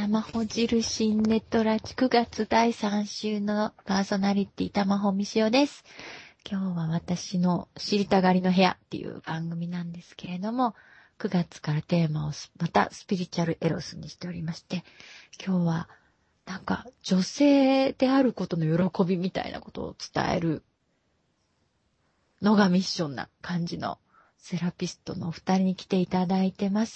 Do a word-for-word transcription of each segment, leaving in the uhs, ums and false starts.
玉穂印ネットラジくがつだいさん週のパーソナリティ玉穂みしおです。今日は私の知りたがりの部屋っていう番組なんですけれども、くがつからテーマをまたスピリチュアルエロスにしておりまして、今日はなんか女性であることの喜びみたいなことを伝えるのがミッションな感じのセラピストのお二人に来ていただいてます。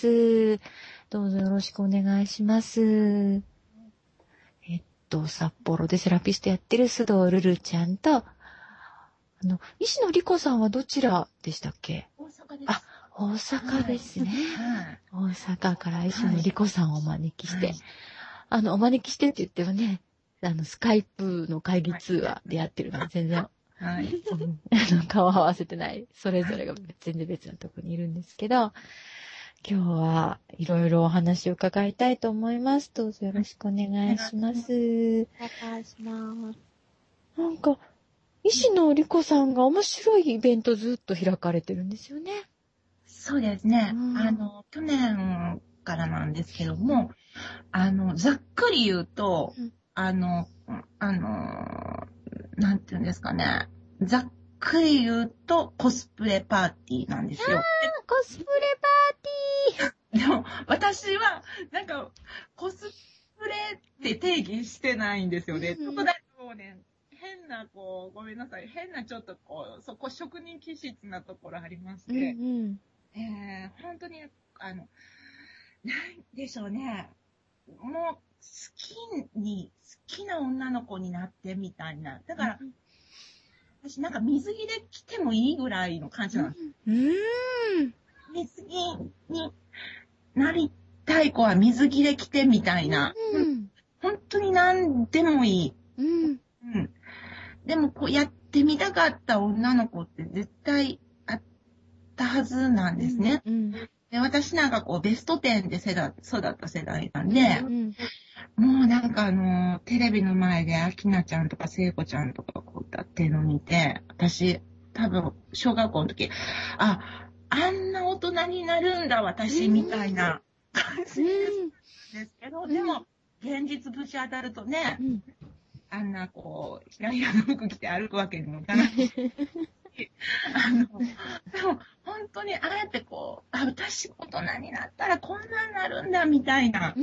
どうぞよろしくお願いします。えっと、札幌でセラピストやってる須藤ルルちゃんと、あの、石野莉子さんはどちらでしたっけ？ 大阪です。 あ、大阪ですね。はい、大阪から石野莉子さんをお招きして、はい、あの、お招きしてって言ってもね、あの、スカイプの会議通話でやってるので全然、はい、顔合わせてない、それぞれが全然別なところにいるんですけど、今日はいろいろお話を伺いたいと思います。どうぞよろしくお願いします。 お願いします。 なんか、石野莉子さんが面白いイベントずっと開かれてるんですよね。 そうですね。うん、あの、去年からなんですけども、あの、ざっくり言うと、うん、あの、あの、なんていうんですかね。ざっくり言うと、コスプレパーティーなんですよ。 あー、コスプレパーティーでも、私は、なんか、コスプレって定義してないんですよね。うん、そこだとね、変な、こう、ごめんなさい。変な、ちょっとこう、そこ職人気質なところありまして。うんうん、えー、本当に、あの、なんでしょうね。もう、好きに、好きな女の子になってみたいな。だから、うん、私なんか水着で着てもいいぐらいの感じなんです。うん、水着になりたい子は水着で着てみたいな。うん、本当に何でもいい。うんうん、でもこうやってみたかった女の子って絶対あったはずなんですね。うんうん、で私なんかこうベストテンで育った世代なんで、うんうん、もうなんかあのテレビの前でアキナちゃんとか聖子ちゃんとかこう歌ってるのを見て、私多分小学校の時、あ、あんな大人になるんだ私みたいな感じですけど、うん、でも現実ぶち当たるとね、うん、あんなこうひらひらの服着て歩くわけにもいかないあのでも本当にあえてこう、あ、私大人になったらこんなになるんだみたいな、うん、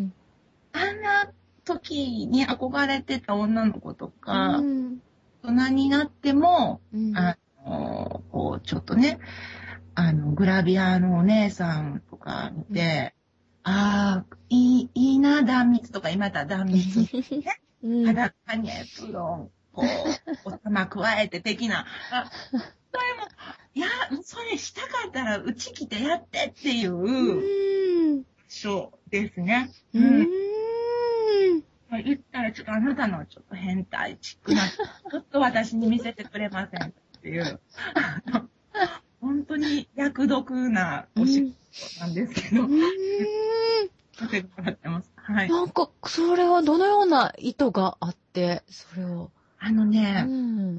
あんな時に憧れてた女の子とか、うん、大人になっても、うん、あのこうちょっとね、あのグラビアのお姉さんとか見て、うん、ああいいいいな断蜜とか今だ断蜜、ね、うん、裸にエプロンこうお玉加えて的な。あ、それもいやそれしたかったらうち来てやってっていうショーですね。うん。うん言ったらちょっとあなたのちょっと変態チックなちょっと私に見せてくれませんっていう本当に役読なお仕事なんですけど。うんさせてもらってます。はい。 なんかそれはどのような意図があってそれを。 あのね、うん、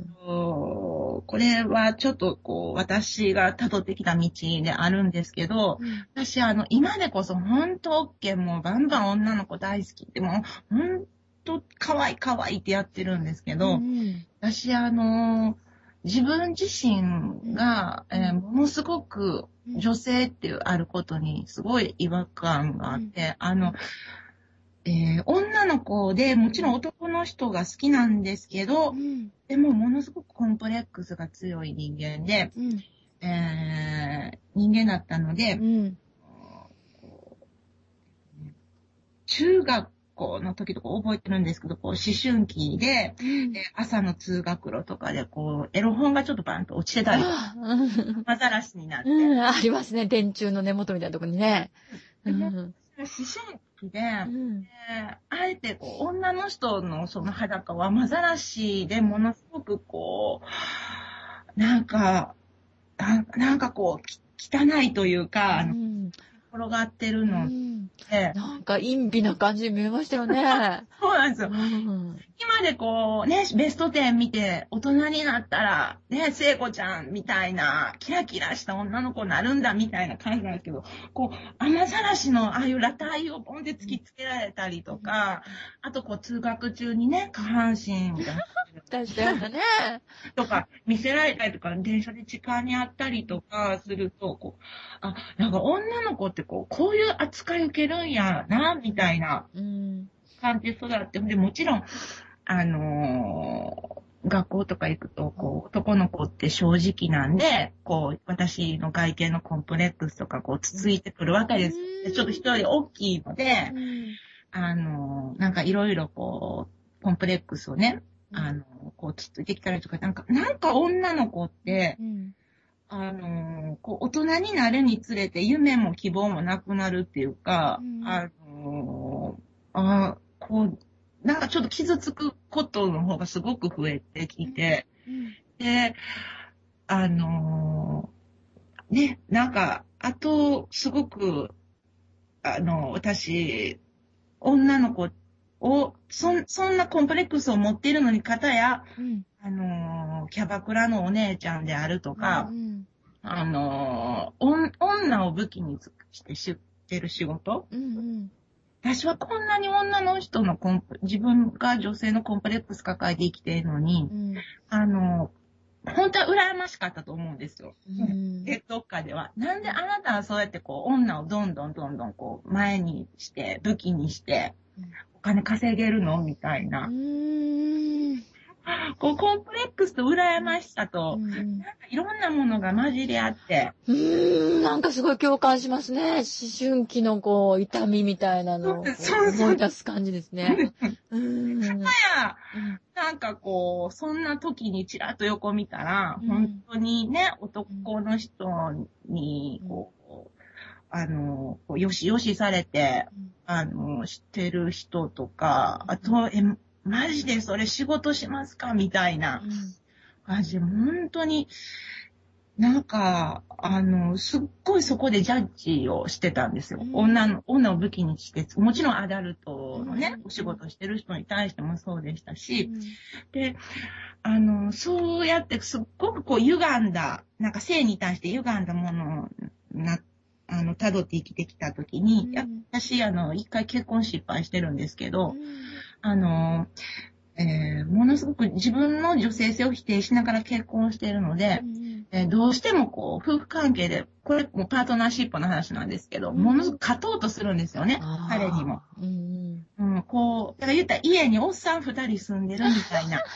これはちょっとこう私が辿ってきた道であるんですけど、うん、私あの今でこそ本当 OK もうバンバン女の子大好きってもう本当可愛い可愛いってやってるんですけど、うん、私あの自分自身が、うんえー、ものすごく女性っていうあることにすごい違和感があって、うん、あのえー、女の子でもちろん男の人が好きなんですけど、うん、でもものすごくコンプレックスが強い人間で、うんえー、人間だったので、うん、中学校の時とか覚えてるんですけど、こう思春期で、うん、朝の通学路とかでこうエロ本がちょっとバンと落ちてたりとか、まざらしになって、 うん、ありますね、電柱の根元みたいなところにね。 でも思春期で、うんえー、あえてこう女の人のその裸はまざらしでものすごくこうなんかななんかこう汚いというか、うん、転がってるの、うん、 て。 なんか陰微な感じに見えましたよね。 そうなんですよ。 うん、 今でこう、ね、ベストテン見て、大人になったら、ね、聖子ちゃんみたいな、キラキラした女の子になるんだみたいな感じなんですけど、こう、雨ざらしのああいう裸体をポンって突きつけられたりとか、あとこう、通学中にね、下半身みたいな。 確かにね。 とか、見せられたりとか、電車で痴漢にあったりとかすると、こう、あ、なんか女の子ってこう、こういう扱い受けるんやな、みたいなうん感じで育って、で、もちろん、あのー学校とか行くと、こう、男の子って正直なんで、こう、私の外見のコンプレックスとか、こう、つついてくるわけです。でちょっと人より大きいので、 うん、 あのーなんかいろいろこう、コンプレックスをね、あの、こう、つっついてきたりとか、なんか、なんか女の子って、 うん、 あの、こう、大人になるにつれて夢も希望もなくなるっていうか、 うん、 あの、あ、こう、なんかちょっと傷つくことの方がすごく増えてきて、 うん、 で、あの、ね、なんか、あと、すごく、あの、私、女の子を、そん、そんなコンプレックスを持っているのに、方や、 うん、 あのー、キャバクラのお姉ちゃんであるとか、 うん、 あのー、おん女を武器にしてしてる仕事、 うん、 私はこんなに女の人のコンプ、自分が女性のコンプレックス抱えて生きているのに、 うん、 あのー、本当は羨ましかったと思うんですよ。 うん、 で、どっかでは。なんであなたはそうやってこう、女をどんどんどんどんこう、前にして、武器にして、お金稼げるのみたいな。 うん、 こう、コンプレックスと羨ましさと、 うん、 なんかいろんなものが混じり合って、 うーん、なんかすごい共感しますね。思春期のこう、痛みみたいなのをこうそうそう思い出す感じですね。うーん。 や、 うんなんかこう、そんな時にちらっと横見たら、 うん本当にね、男の人に、こう、あの、こうよしよしされて、あの、知ってる人とか、あと、え、マジでそれ仕事しますかみたいな感じで、本当に、なんか、あの、すっごいそこでジャッジをしてたんですよ。 うん女の、女を武器にして、もちろんアダルトのね、 うんお仕事してる人に対してもそうでしたし、 うんで、あの、そうやってすっごくこう歪んだ、なんか性に対して歪んだものをな、あの、辿って生きてきたときに、 うんや私、あの、一回結婚失敗してるんですけど、 うんあの、えーものすごく自分の女性性を否定しながら結婚しているので、 うんえーどうしてもこう、夫婦関係で、これもパートナーシップの話なんですけど、 うんものすごく勝とうとするんですよね、 あ彼にも。 ーうんうん、こう、だから言ったら家におっさん二人住んでるみたいな。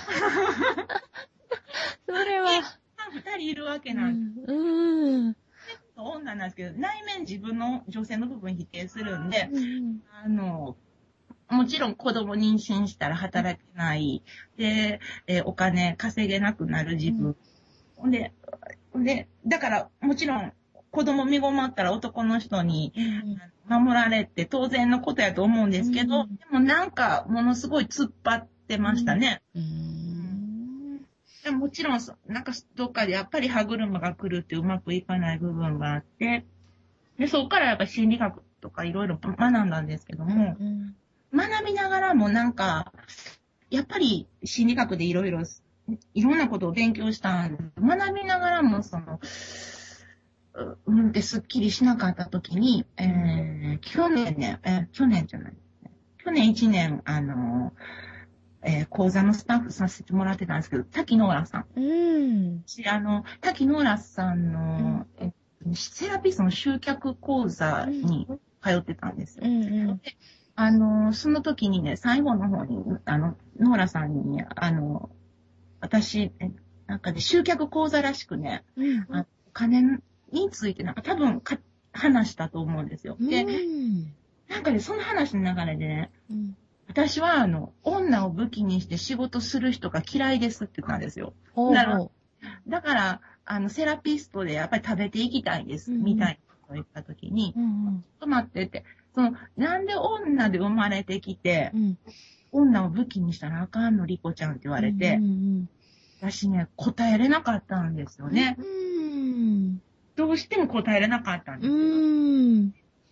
それは、 家におっさん二人いるわけうなんです。 んうん女なんですけど、内面自分の女性の部分否定するんで、 うんあの、もちろん子供妊娠したら働けない。で、えーお金稼げなくなる自分。ほんで、ほんで、だからもちろん子供身ごもったら男の人にうん守られて当然のことやと思うんですけど、 うんでもなんかものすごい突っ張ってましたね。 うんでももちろんそ、なんかどっかでやっぱり歯車が来るってうまくいかない部分があって、で、そこからやっぱり心理学とかいろいろ学んだんですけども、 うん学びながらもなんか、やっぱり心理学でいろいろ、いろんなことを勉強したんで、学びながらもその、ううんってすっきりしなかったときに、えー、去年ね、えー去年じゃない、去年一年、あの、えー講座のスタッフさせてもらってたんですけど、滝野浦さん。 うん私、あの、滝野浦さんの、えセラピストの集客講座に通ってたんですよ。 うんうんであの、その時にね、最後の方に、あの、ノーラさんにね、あの、私、えなんかね、集客講座らしくね、 うんあお金についてなんか多分か話したと思うんですよ。で、 うんなんかね、その話の流れでね、 うん私はあの、女を武器にして仕事する人が嫌いですって言ったんですよ。 ほうならほだから、あの、セラピストでやっぱり食べていきたいです、 うんうんみたいなことを言った時に、 ううんちょっと待ってって、その、なんで女で生まれてきて、 うん女を武器にしたらあかんの、リコちゃんって言われて、 うん私ね、答えれなかったんですよね。 うんどうしても答えれなかったんうですよ。 ん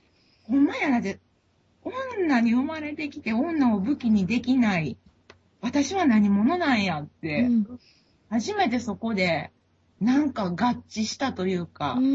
ほんまやなで、女に生まれてきて女を武器にできない。私は何者なんやっうて、 ん。 初めてそこで、なんか合致したというか、 うん。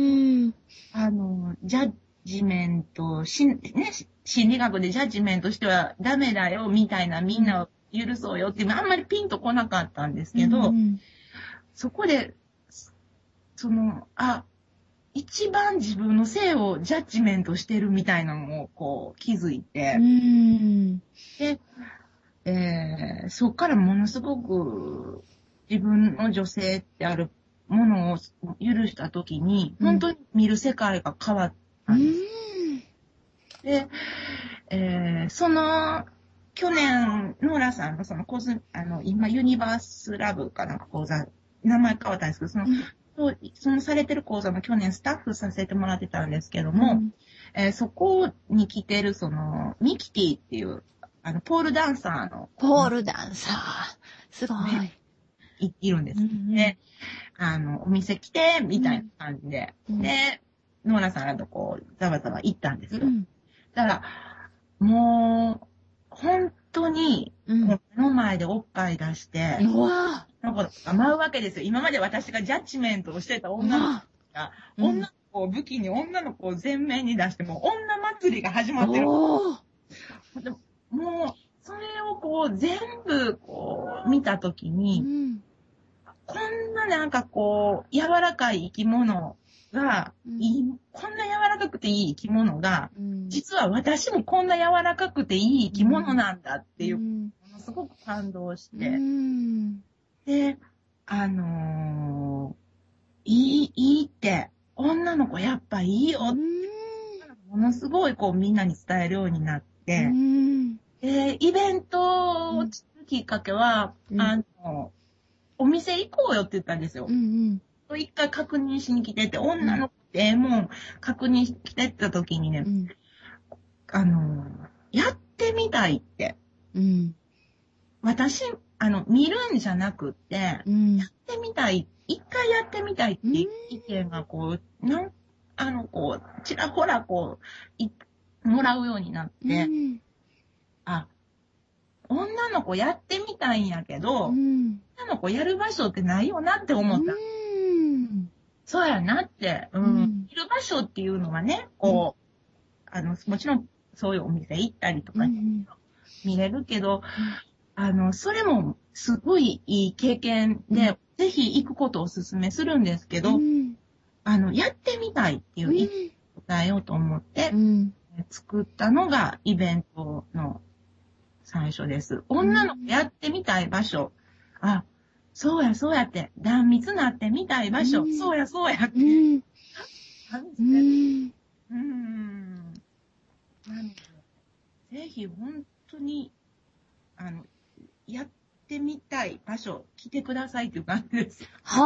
あの、ジャッジメント、しんね、し心理学でジャッジメントしてはダメだよ、みたいな、みんなを許そうよっていう、あんまりピンとこなかったんですけど、 うんそこで、その、あ、一番自分の性をジャッジメントしてるみたいなのをこう気づいて、 うんで、えーそこからものすごく自分の女性ってあるものを許したときに、 うん本当に見る世界が変わったんです。で、えーその、去年、ノーラさんのそのコズ、あの、今、ユニバースラブかなんか講座、名前変わったんですけど、その、そうそのされてる講座も去年スタッフさせてもらってたんですけども、えーそこに来てるその、ミキティっていう、あの、ポールダンサーの、 ポールダンサー。すごい。 いいるんです。 うんうんで、あの、お店来て、みたいな感じで、 うんで、ノーラさんらとこう、ざわざわ行ったんですよ。 うんだから、もう、本当に、 うん目の前でおっぱい出して、 うわなんか舞うわけですよ。今まで私がジャッジメントをしてた女の子が、 うん女の子を武器に女の子を前面に出して、もう女祭りが始まってる。 おーでももう、それをこう、全部こう、見たときうに、 んこんななんかこう、柔らかい生き物が、いい、こんな柔らかくていい生き物が、 うん実は私もこんな柔らかくていい生き物なんだっていう、 うんものすごく感動しうて、 んで、あのーいい、いいって、女の子やっぱいいよって、ものすごいこうみんなに伝えるようになっうて、 んで、イベントを作るきっかけは、 うんあの、お店行こうよって言ったんですよ。 うん一回確認しに来てて、女の子ってええもん確認しに来てった時にねう、んあの、やってみたいって。 うん私、あの、見るんじゃなくって、 うんやってみたい。一回やってみたいっていう意見がこう、なんあの、こう、ちらほらこう、いもらうようになって、 うんあ、女の子やってみたいんやけど、 うん女の子やる場所ってないよなって思った。 うんそうやなって、うん。 うんいる場所っていうのはね、こう、あの、もちろんそういうお店行ったりとかうん見れるけど、あの、それもすごいいい経験で、ぜひ行くことをお勧めするんですけど、 うんあの、やってみたいっていう意見を伝えようと思ってう、ん作ったのがイベントの最初です。女の子やってみたい場所。あ、そうやそうやって、断密なってみたい場所。 うんそうやそうやってう。ん感じで。 うんうーん。なので、ぜひ本当に、あの、やってみたい場所、来てくださいっていう感じです。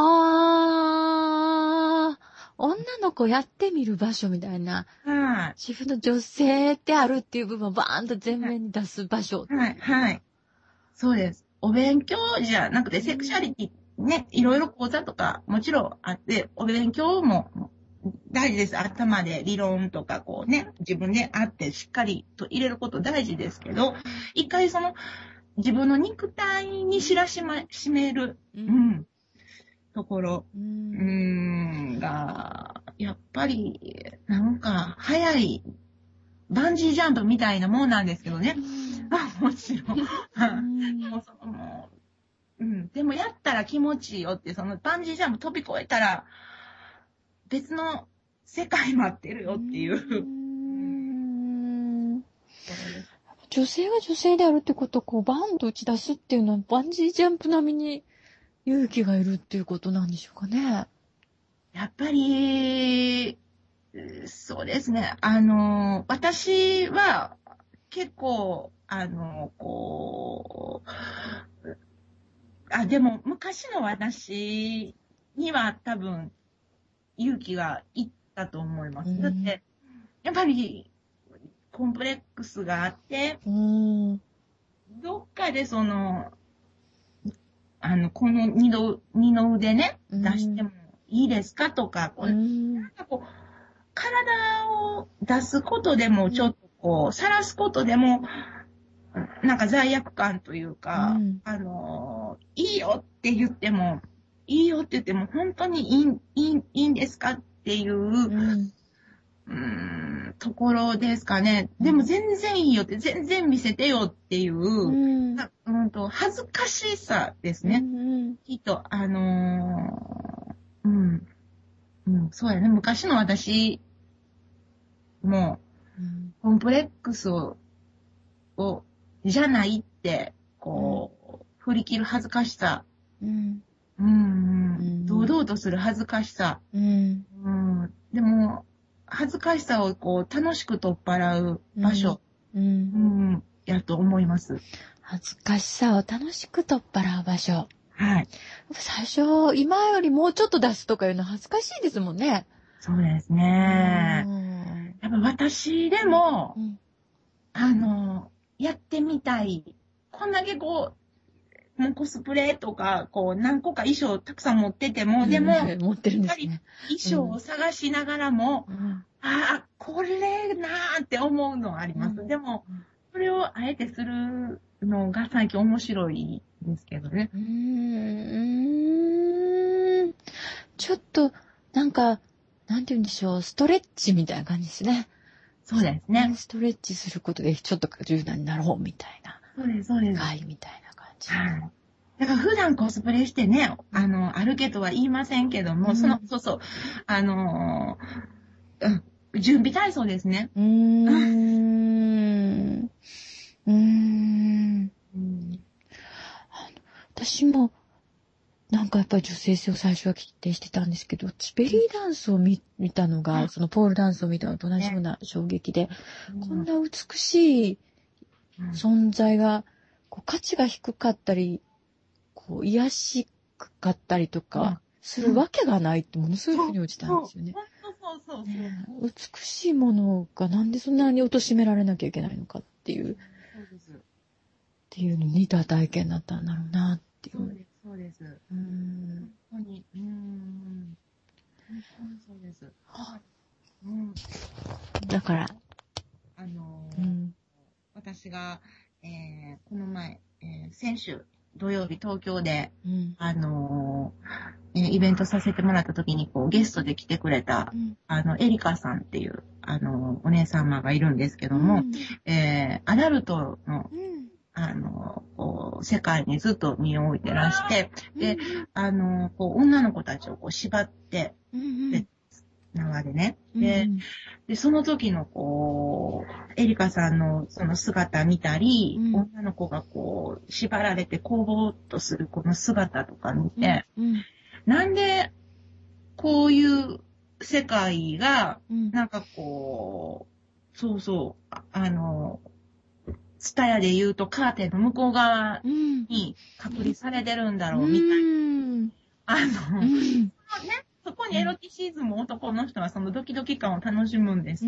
はあ、女の子やってみる場所みたいな、 は自分の女性であるっていう部分をバーンと前面に出す場所。 い。はい。はい。そうです。お勉強じゃなくて、セクシャリティ、ね、いろいろ講座とかもちろんあって、お勉強も大事です。頭で理論とかこうね、自分であってしっかりと入れること大事ですけど、一回その自分の肉体に知らしま、しめる、 ううんん、ところ、 ううんーん、が、やっぱり、なんか、早い、バンジージャンプみたいなもんなんですけどね。あ、もちろん。もうそのもううん、でもやったら気持ちいいよって、そのバンジージャンプ飛び越えたら、別の世界待ってるよっていう。 うん女性が女性であるってことをこうバンと打ち出すっていうのはバンジージャンプ並みに勇気がいるっていうことなんでしょうかね。 やっぱり、そうですね。あの、私は結構、あの、こう、あ、でも昔の私には多分勇気がいったと思います。 うんだって、やっぱりコンプレックスがあって、 うんどっかでその、あの、この二の二の腕ね、 うん出してもいいですかとか、こううんなんかこう、 体を出すことでも、ちょっとこう、晒すことでも、なんか罪悪感というか、 うん、 あの、いいよって言っても、いいよって言っても、本当にいい、いい、いいんですかっていう、 うん、 うーん、ところですかね。 うんでも全然いいよって、全然見せてよっていう、 うん、 なうんと、恥ずかしさですうん、 ね。 うん、 きっと、あのーうん、うん、そうやね。昔の私も、 うん、 コンプレックスを、をじゃないって、こう、振り切る恥ずかしさ、 うん、 うん、うん、堂うん、 々とする恥ずかしさ、 うん、 うん、でも、恥ずかしさをこう、楽しく取っ払う場所、 うん。 うん、やと思います。 恥ずかしさを楽しく取っ払う場所。 はい。 最初、今よりもうちょっと出すとかいうの恥ずかしいですもんね。 そうですうね。 ん。 やっぱ私でも、 うん。 あの、やってみたい。こんだけこう、もうコスプレとか、こう、何個か衣装たくさん持ってても、でも、やっ持ってるんでぱりすね。 衣装を探しながらも、 うん。 ああ、これなーって思うのはあります。 うん。 でも、それをあえてするのが最近面白いですけどね。 うーん。ちょっと、なんか、なんて言うんでしょう。ストレッチみたいな感じですね。 そうですね。 ストレッチすることでちょっと柔軟になろうみたいな。 そうです、そうです。 はい、みたいな感じ。 はい。だから普段コスプレしてね、あの、歩けとは言いませんけども、 うんその、そうそう、あのーうん、準備体操ですね。 うーん。うーん。 うん、 私も、なんかやっぱり女性性を最初は否定してたんですけど、ベリーダンスを見見たのが、そのポールダンスを見たのと同じような衝撃で、こんな美しい存在が、こう価値が低かったり、こう癒しかったりとかするわけがないってものすごい腑に落ちたんですよね。 そうそうそうそう。 ねえ、美しいものがなんでそんなに貶められなきゃいけないのかっていう、 そうです。 っていうのに似た体験だったんだろうなっていう。 そうです、そうです。 うーん。 本当に、うーん。本当にそうです。だから、うん。 だから、 あのーうん。 私が、えーこの前、えー先週土曜日東京で、 うん。 あのーえーイベントさせてもらった時にこうゲストで来てくれた、 うん。 あの、エリカさんっていう、あのーお姉様がいるんですけども、 うん。 えーアダルトの、 うん。 あのーこう世界にずっと身を置いてらして、で、 うんあのーこう女の子たちをこう縛ってうん。 で縄でね。 うん。 で、で、その時のこう、エリカさんのその姿見たり、 うん女の子がこう、縛られてこうぼーっとするこの姿とか見て、 うん。 なんでこういう世界が、 うん。 なんかこう、そうそう、ああの、ツタヤで言うとカーテンの向こう側うん。 に隔離されてるんだうろうみたいん。 な。あの、 うん。 そのね、そこにエロティシズム男の人はそのドキドキ感を楽しむんですうん。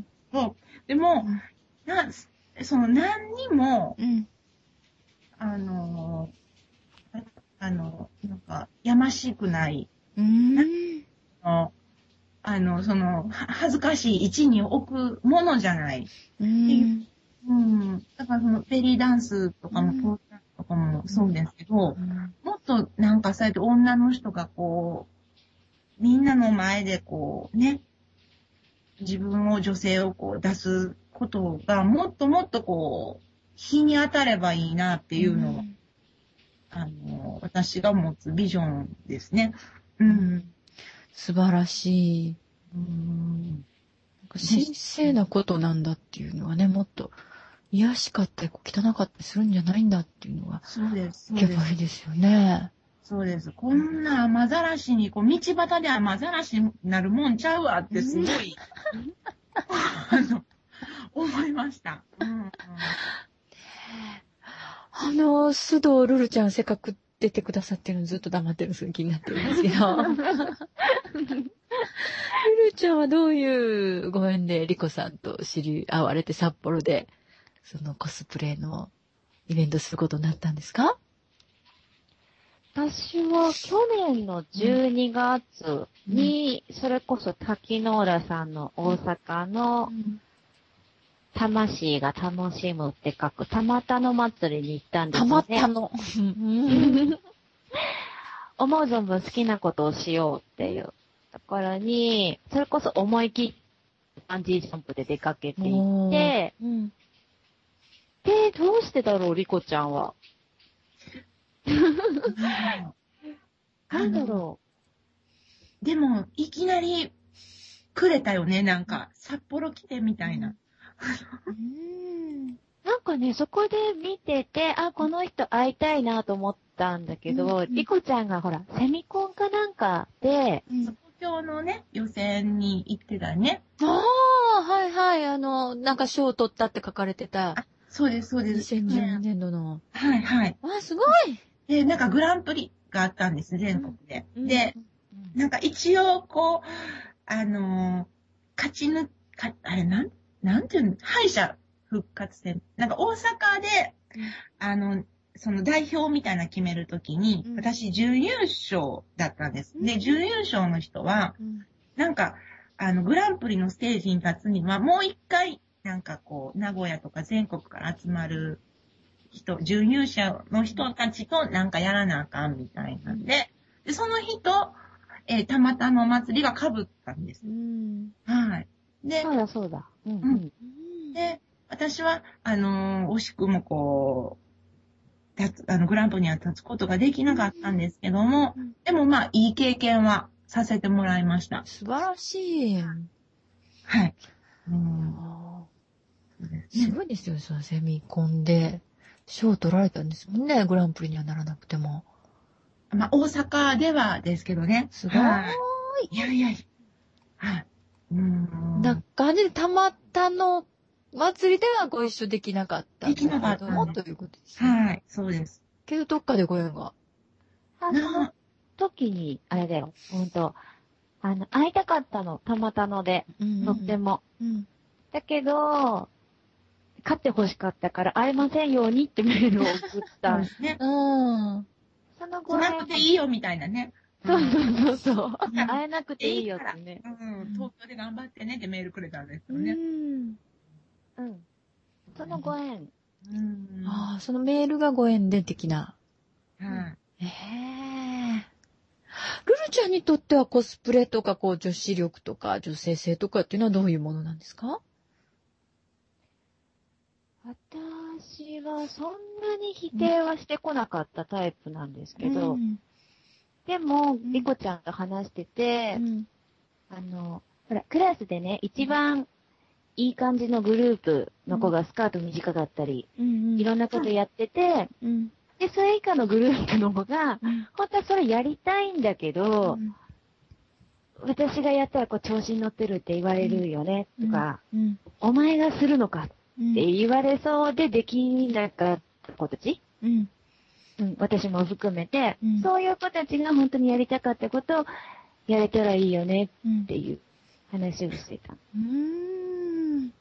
けど、でも、なその何にも、 うん。 あの、あの、なんか、やましくない、 うん。 ああの、その、は恥ずかしい位置に置くものじゃないうっていう。 ん。 うん。だからその、ベリーダンスとかも、ポールダンスとかもそうですけど、もっとなんかそうやって女の人がこう、みんなの前でこう、ね、自分を女性をこう出すことがもっともっとこう、日に当たればいいなっていうのは、あの、私が持つビジョンですね。うん。 素晴らしい。 うん。 なんか神聖なことなんだっていうのはね、もっと癒しかったり汚かったりするんじゃないんだっていうのは、 そうです、そういけばいです。 いですよね。 そうです。こんな雨ざらしに、こう、道端で雨ざらしになるもんちゃうわってすごい、あの、思いました。うん、うん。 あの、須藤ルルちゃんせっかく出てくださってるのずっと黙ってるのすごい気になってるんですけど。ルルちゃんはどういうご縁でリコさんと知り合われて札幌で、そのコスプレのイベントすることになったんですか？ 私は去年のじゅうにがつに、それこそ滝野浦さんの大阪の魂が楽しむって書く、たまたの祭りに行ったんですたよね。 またの。 思う存分好きなことをしようっていうところに、それこそ思い切ってバンジージャンプで出かけていって、 うん、 で、どうしてだろう、リコちゃんは。なんだろう。でも、いきなりくれたよね、なんか、札幌来てみたいな。 うん、 なんかね、そこで見てて、あ、この人会いたいなと思ったんだけど、 うん、 リコちゃんがほら、セミコンかなんかで、 うん、 東京のね、予選に行ってたね。 ああ、はいはい、あの、なんか賞を取ったって書かれてた。 あ、そうです、そうです。 にせんじゅうにねんどの。 はい、はい。 あ、すごい。 で、なんかグランプリがあったんです、全国で。 うん、 で、 うん、 なんか一応、こう、あのー勝ち抜か、あれ、なん、なんていうの、敗者復活戦。なんか大阪で、あの、その代表みたいなの決めるときに、 うん私準優勝だったんです。で、 うん準優勝の人は、 うん、 なんか、あの、グランプリのステージに立つには、もう一回、なんかこう、名古屋とか全国から集まる人、準優勝の人たちとなんかやらなあかんみたいなんで、で、その人、えーたまたまお祭りが被ったんです。 うん、 はい。で、 そうだそうだ。うんううんん。 で、私は、あのー惜しくもこう、立つ、あの、グランプリには立つことができなかったんですけども、 うん、 でもまあ、いい経験はさせてもらいました。 素晴らしい。 はい。うんあそうでーすねすごいですよ、そのセミコンで。賞を取られたんですもんね、グランプリにはならなくても。 まあ、大阪ではですけどね。 すごい。 はい。いやいやいや。はい。うーん。 な感じで、たまたの祭りではご一緒できなかったんだけできなかっども、 たんでということですね。 はい。そうです。 けど、どっかでご縁が。 あ、その時に、あれだよ、ほんと、あの、会いたかったの、たまたので、 うんとっても。 うん。 だけど、勝って欲しかったから会えませんようにってメールを送っそうたで。すね。 うん。 その来なご縁もくていいよみたいなね。 そうそうそうそう。 ん会えなくていいよってね。 うん。東京で頑張ってねってメールくれたんですうよね。 ん。 うん。そのご縁。 うん。 ああ、そのメールがご縁で的な。 はい。 ええルルちゃんにとってはコスプレとか、こう、女子力とか、女性性とかっていうのはどういうものなんですか？ 私はそんなに否定はしてこなかったタイプなんですけど、 うんでも、 んリコちゃんと話してて、 うんあの、ほら、クラスでね、一番いい感じのグループの子がスカート短かったり、 うんいろんなことやってて、 うんで、それ以下のグループの子が、 うん本当はそれやりたいんだけど、私がやったらこう調子に乗ってるって言われるよね、とか、 うんお前がするのかうんって言われそうでできなかった子たち、 うんうん、私も含めて、 うんそういう子たちが本当にやりたかったことをやれたらいいよねうんっていう話をしてた。 うんうん。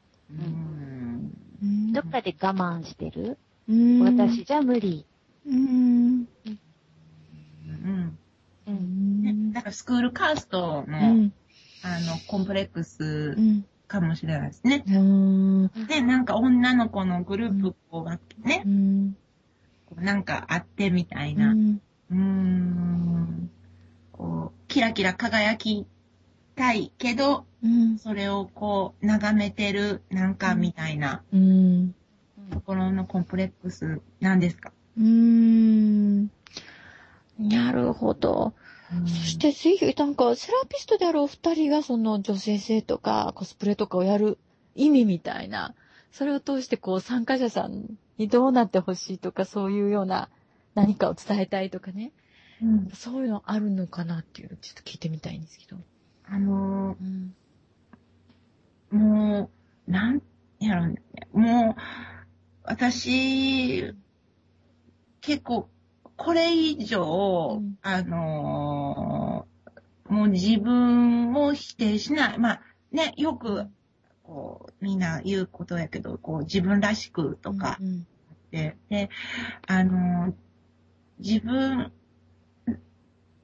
うんどっかで我慢してる、 うん私じゃ無理。 うんうん。 うんね、だからスクールカーストの、 うんあの、コンプレックスうんかもしれないですね。 うんで、なんか女の子のグループこうがね、 うんこうなんかあってみたいうな。 んうーん。こう、キラキラ輝きたいけど、 うんそれをこう、眺めてる、なんかみたいなうんところのコンプレックスなんですか？ うーんなるほど。 うんそしてぜひ、なんか、セラピストであるお二人が、その女性性とかコスプレとかをやる意味みたいな、それを通して、こう、参加者さんにどうなってほしいとか、そういうような何かを伝えたいとかね、 うんそういうのあるのかなっていうのをちょっと聞いてみたいんですけど。 あのうん。 ー、もう、なんやろうね。もう、私、結構、これ以上、 うんあのーもう自分を否定しない。まあ、ね、よく、こう、みんな言うことやけど、こう、自分らしくとかうんって、で、あのー自分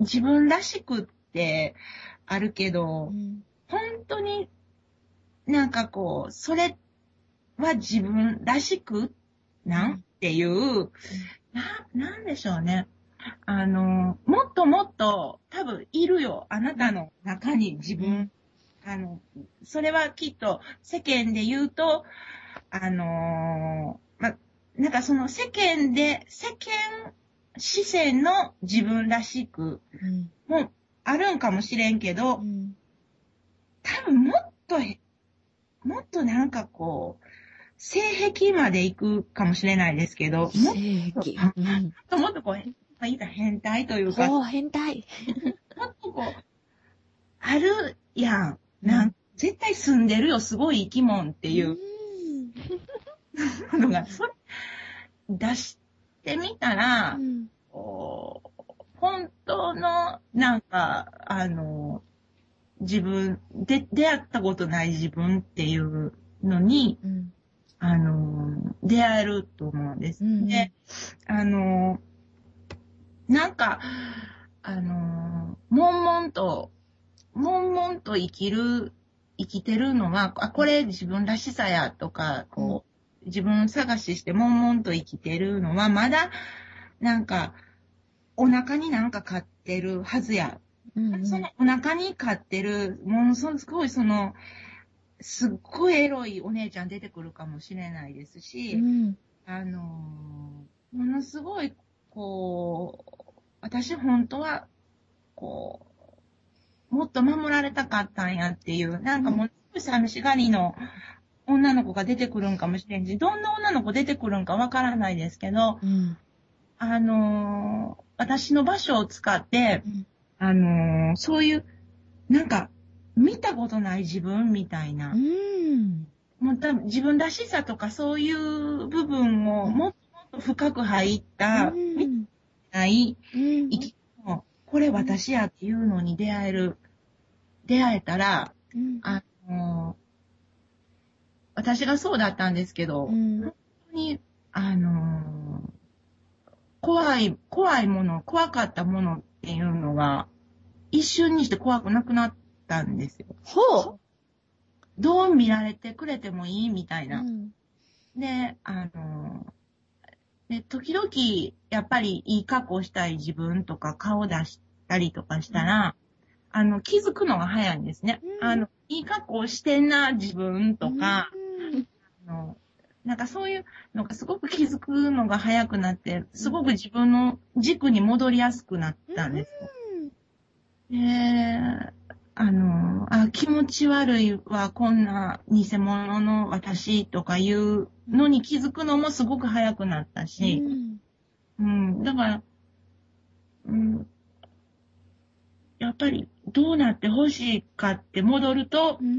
自分らしくってあるけど、 うん、 本当になんかこう、それは自分らしくなんっていう、な、なんでしょうね。あの、もっともっと多分いるよ。あなたの中に自分。 うんあの、それはきっと世間で言うと、あのー、ま、なんかその世間で、世間視線の自分らしくもあるんかもしれんけど、 うん、 多分もっと、もっとなんかこう、性癖まで行くかもしれないですけど、もっ性癖。うんともっとこう、まあ、いいか変態というか、 ほう、変態。 もっとこう、あるやん。なん、絶対住んでるよ、すごい生き物っていうのが、それ、出してみたら、 うん、 こう本当の、なんか、あの、自分、で、出会ったことない自分っていうのに、 うん、 あの、出会えると思うんです。 うんで、あの、なんか、あの、悶々と、悶々と生きる、生きてるのは、あ、これ自分らしさやとか、こう、自分探しして悶々と生きてるのは、まだ、なんか、お腹になんか飼ってるはずや。 うんうん、 そのお腹に飼ってる、ものすごいその、すっごいエロいお姉ちゃん出てくるかもしれないですし、 うんあのー、ものすごい、こう、私本当は、こう、もっと守られたかったんやっていう、なんかものすごい寂しがりの女の子が出てくるんかもしれんし、どんな女の子出てくるんかわからないですけど、 うん、 あのー、私の場所を使って、 うん、 あのー、そういう、なんか、見たことない自分みたいな、 うん、 もう多分自分らしさとかそういう部分をもっと深く入った、 う見ん、 ないうん生き物、これ私やっていうのに出会える、出会えたら、 うん、 あのー、私がそうだったんですけど、 うん、 本当に、あのー、怖い、怖いもの、怖かったものっていうのが、一瞬にして怖くなくなったんですよ。 ほう。 どう見られてくれてもいいみたいな。 うん、 で、あの、で、時々、やっぱりいい格好したい自分とか顔出したりとかしたら、うん、あの、気づくのが早いんですね。うん、あの、いい格好してんな、自分とか、うん、あの、なんかそういうのがすごく気づくのが早くなって、すごく自分の軸に戻りやすくなったんですよ。で、あの、あ、気持ち悪いわ、こんな偽物の私とかいうのに気づくのもすごく早くなったし、うん、うん、だから、うん、やっぱりどうなってほしいかって戻ると、うん、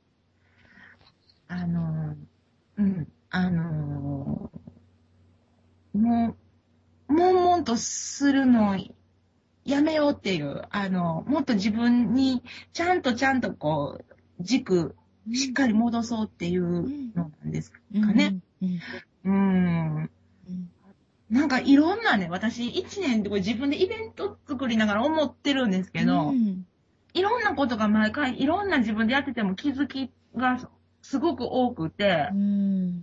あの、うん、あの、もう、悶々とするのやめようっていう、あの、もっと自分にちゃんとちゃんとこう、軸、しっかり戻そうっていうのなんですかね。うん。うんうん、なんかいろんなね、私一年でこれ自分でイベント作りながら思ってるんですけど、うん、いろんなことが毎回、いろんな自分でやってても気づきがすごく多くて、うん、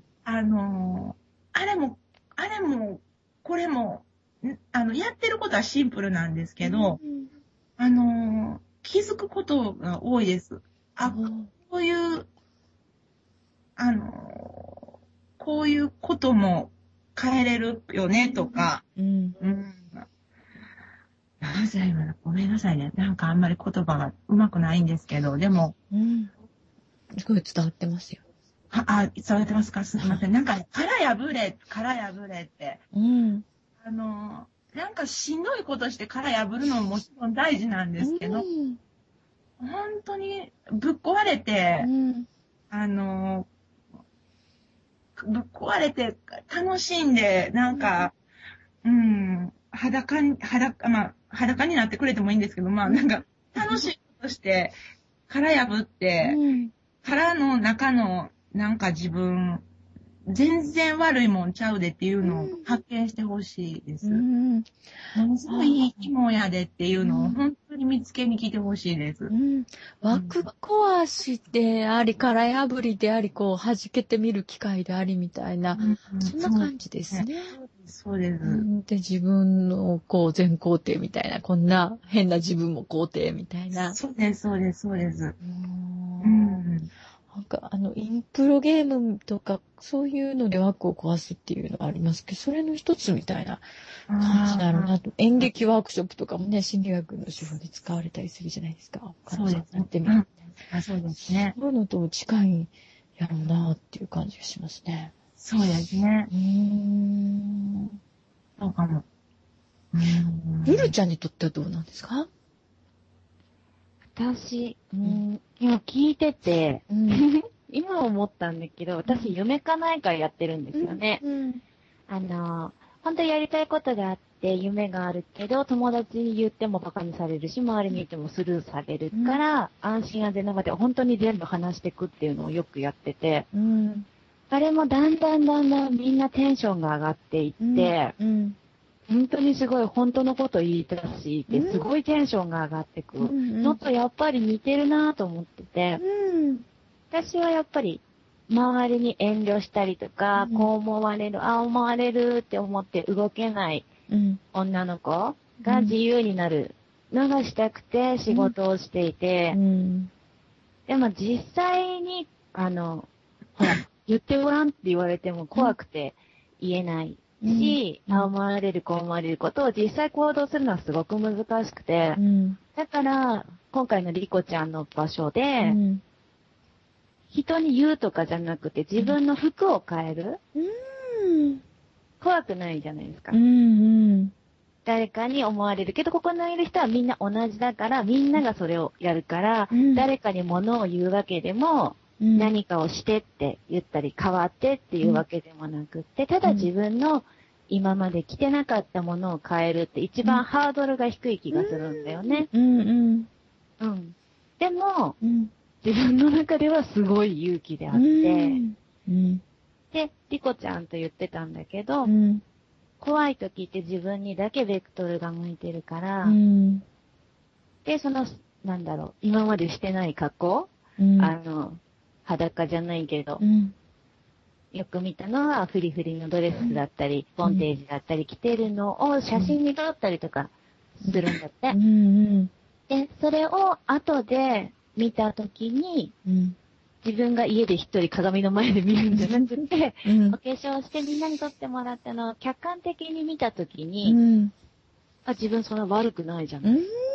あの、あれも、あれも、これも、あの、やってることはシンプルなんですけど、うん、あの、気づくことが多いです。あ、こういう、あの、こういうことも変えれるよね、とか、うん。うん、何歳今ごめんなさいね。なんかあんまり言葉がうまくないんですけど、でも、 うん。すごい伝わってますよ。 は、あ、伝わってますか？すみません。なんか、殻破れ、殻破れって。 うん。 あの、なんかしんどいことして殻破るのももちろん大事なんですけど、うん、本当にぶっ壊れて、うん、あの、ぶっ壊れて楽しんで、なんか、うん、うん、裸に、裸、まあ、裸になってくれてもいいんですけど、まあ、なんか、楽しいことして、殻破って、うん、殻の中の、なんか自分全然悪いもんちゃうでっていうのを発見してほしいです。 うん。 ものすごいいい生き物やでっていうのをうん本当に見つけに来てほしいです。 うん。枠壊しであり、殻破りであり、こう、弾けてみる機会でありみたいな、 うんそんな感じですね。 そうです。 うんで、自分の、こう、全肯定みたいな、こんな変な自分も肯定みたいな。 そうです、そうです、そうです。 うんうん。 なんか、あの、インプロゲームとか、そういうので枠を壊すっていうのはありますけど、それの一つみたいな感じなのなと。演劇ワークショップとかもね、心理学の手法で使われたりするじゃないですか。 そうですやってみる。 うんあ、そうですね。 そういうのと近いやろうなっていう感じがしますね。 そうですね。 うーん。 そうかも。うんルルちゃんにとってはどうなんですか？ 私、うん、今聞いてて、 うん。 今思ったんだけど、私夢叶え会やってるんですよね。 うん。 あの、本当にやりたいことがあって夢があるけど、友達に言ってもバカにされるし、周りに言ってもスルーされるから、安心安全な場で本当に全部話していくっていうのをよくやってて、 うん。 あれもだんだんだんだんみんなテンションが上がっていって、 うん。 本当にすごい本当のこと言い出しうんて、すごいテンションが上がってくうんのとやっぱり似てるなと思ってて、 うん。 私はやっぱり周りに遠慮したりとか、 うんこう思われる、ああ思われるって思って動けないうん。 女の子が自由になるのがしたくて仕事をしていて、 うん。 でも実際に、あの、ほら、言ってごらんって言われても怖くて言えないし、 うんああ思われる、こう思われることを実際行動するのはすごく難しくて、 うん。 だから、今回のリコちゃんの場所うで、 ん。 人に言うとかじゃなくて自分の服を変える、 うん。 怖くないじゃないですか。 うん。 誰かに思われるけど、ここにいる人はみんな同じだから、みんながそれをやるから、 うん誰かに物を言うわけでも、 うん。 何かをしてって言ったり、変わってっていうわけでもなくって、ただ自分の今まで着てなかったものを変えるって一番ハードルが低い気がするんだよね。 うん。うん。 うん。でも、 うん。 自分の中ではすごい勇気であって、 うん。 で、リコちゃんと言ってたんだけど、 うん。 怖い時って自分にだけベクトルが向いてるから、 うん。 で、その、なんだろう、今までしてない格好、 うん。 あの、裸じゃないけど、 うん。 よく見たのはフリフリのドレスだったり、ボンテージだったり着てるのを写真に撮ったりとかするんだって。 うん。 で、それを後で見た時に、 うん。 自分が家で一人鏡の前で見るんじゃなくて、 うんお。化粧してみんなに撮ってもらったのを客観的に見た時うに、 ん。 あ、自分そんな悪くないじゃん。 うん。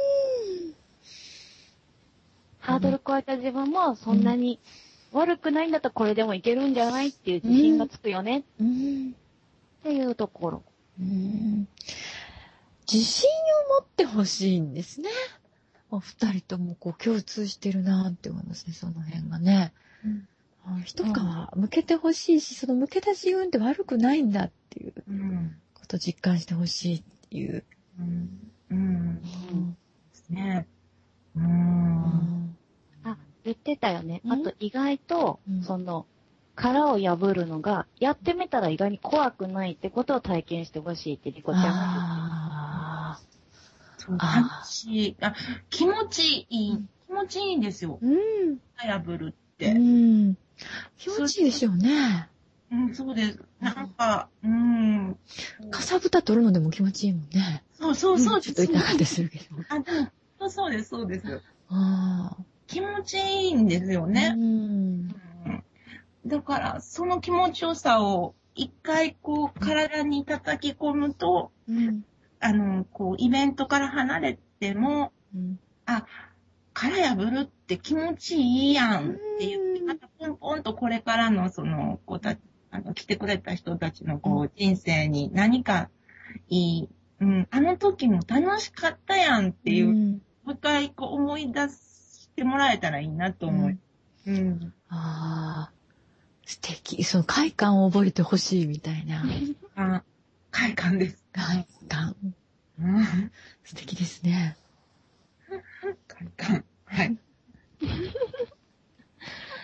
ハードル超えた自分もそんなに悪くないんだったらこれでもいけるんじゃないっていう自信がつくよねうん。 っていうところ。 うん自信を持ってほしいんですね。お二人ともこう共通してるなって思いますね、その辺がね。 うんあ一皮向けてほしいし、その向けた自分って悪くないんだっていううん。 ことを実感してほしいっていう。 うん。うん。 うんですね。う。 うんんあ、言ってたよね。 うんあと意外とうん、 その、殻を破るのが、やってみたら意外に怖くないってことを体験してほしいってリコちゃんがあそう、 あ楽しい。あ、気持ちいい。気持ちいいんですよ。 ーうん。 破るっうて。 ん。気持ちいいでしょうね。 うん、そうです。なんか、うん。 かさぶた取るのでも気持ちいいもんね。 そうそうそう。 ちょっと痛かったりするけど。 あ、でも、そうです、そうです。 ああ。 気持ちいいんですよね。 うん。 うんだから、その気持ちよさを一回こう体に叩き込むと、 うん。 あの、こうイベントから離れても、 うん。 あ、殻破るって気持ちいいやんって言って、 うんまたポンポンとこれからのその子たち、あの、来てくれた人たちのこう人生に何かいい、うん、あの時も楽しかったやんっていう、 うんもう一回こう思い出してもらえたらいいなと思う。うん。 ああ。素敵。その快感を覚えてほしいみたいな。 あ、快感です。 快感。 うん。 素敵ですね。 快感。はい。 あ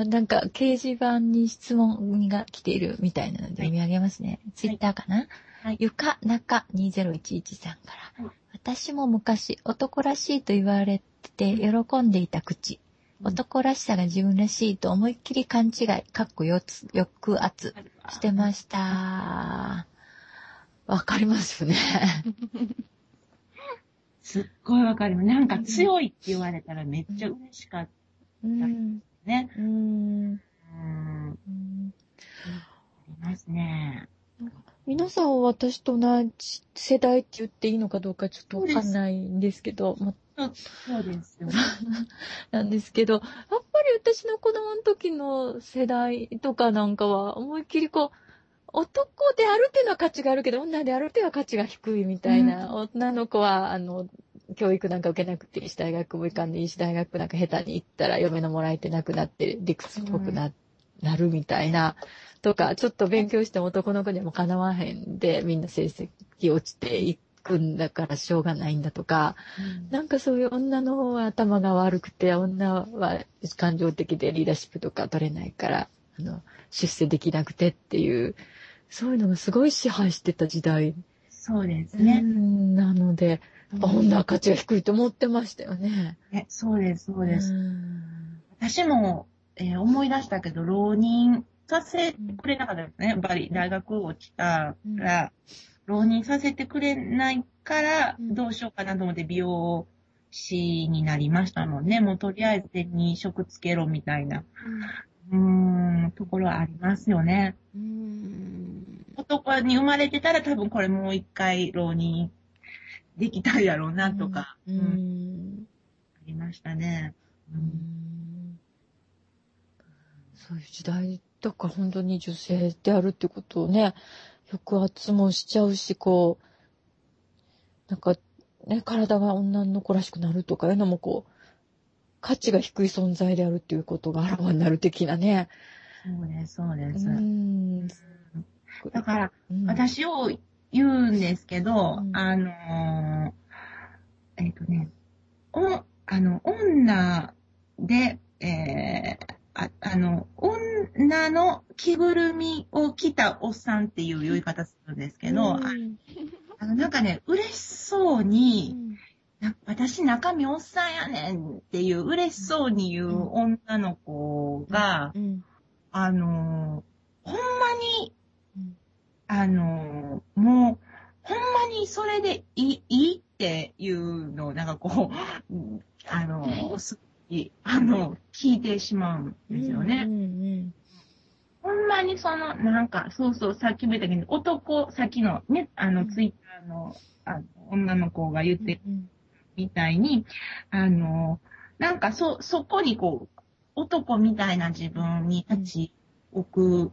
なんか掲示板に質問が来ているみたいなので読み上げますね。ツイッターかな、 はい。 ゆかなかにせんいちいちさんから、 はい、 私も昔男らしいと言われて喜んでいた口。男らしさが自分らしいと思いっきり勘違い、かっこよつ、抑圧してました。わかりますよね。 すっごいわかります。なんか強いって言われたらめっちゃ嬉しかったうん。 ね。 うん。 うん。 うんありますね。 皆さんは私と同じ世代って言っていいのかどうかちょっとわかんないんですけど、もそうそうですよね。 なんですけど、やっぱり私の子供の時の世代とかなんかは思いっきりこう、男であるっていうのは価値があるけど、女であるっていうのは価値が低いみたいな、うん、女の子は、あの、教育なんか受けなくていいし、大学も行かんでいいし、大学なんか下手に行ったら嫁のもらえてなくなって、理屈っぽくな、うん、なるみたいな、とか、ちょっと勉強しても男の子にはもうかなわへんで、みんな成績落ちていくんだからしょうがないんだとか、うん、なんかそういう女の方は頭が悪くて、女は感情的でリーダーシップとか取れないから、あの、出世できなくてっていう、そういうのがすごい支配してた時代。 そうですね。 うんなので、やっぱ女は価値が低いと思ってましたよね。 ね、そうです、そうです。私も、えー、思い出したけど、浪人させてくれなかったですね。やっぱり大学落ちたら、うん、浪人させてくれないから、どうしようかなと思って美容師になりましたもんね。もうとりあえず手に職つけろみたいな。うん、うーんところはありますよね。うーん男に生まれてたら多分これもう一回浪人できたやろうなとか、うんうん、ありましたね、うん。 そういう時代だから本当に女性であるってことをね、抑圧もしちゃうし、こう、なんかね、体が女の子らしくなるとかいうのもこう、価値が低い存在であるっていうことがあらわになる的なね。 そうです、そうです。 うんだから、うん、私を言うんですけど、うん、あの、えっとね、お、あの、女で、えー、あ, あの、女の着ぐるみを着たおっさんっていう言い方するんですけど、うん、あの、なんかね、嬉しそうに、うん私中身おっさんやねんっていう嬉しそうに言う女の子が、うんうん、あの、ほんまに、うん、あの、もう、ほんまにそれでいい、いいっていうのをなんかこう、あの、すあの、聞いてしまうんですよね。うんうんうん、ほんまにその、なんか、そうそう、さっきも言ったけど、男、さっきのね、あの、ツイッターの、あの女の子が言ってる、うんうんみたいに、あの、なんかそ、そこにこう、男みたいな自分に立ち置く、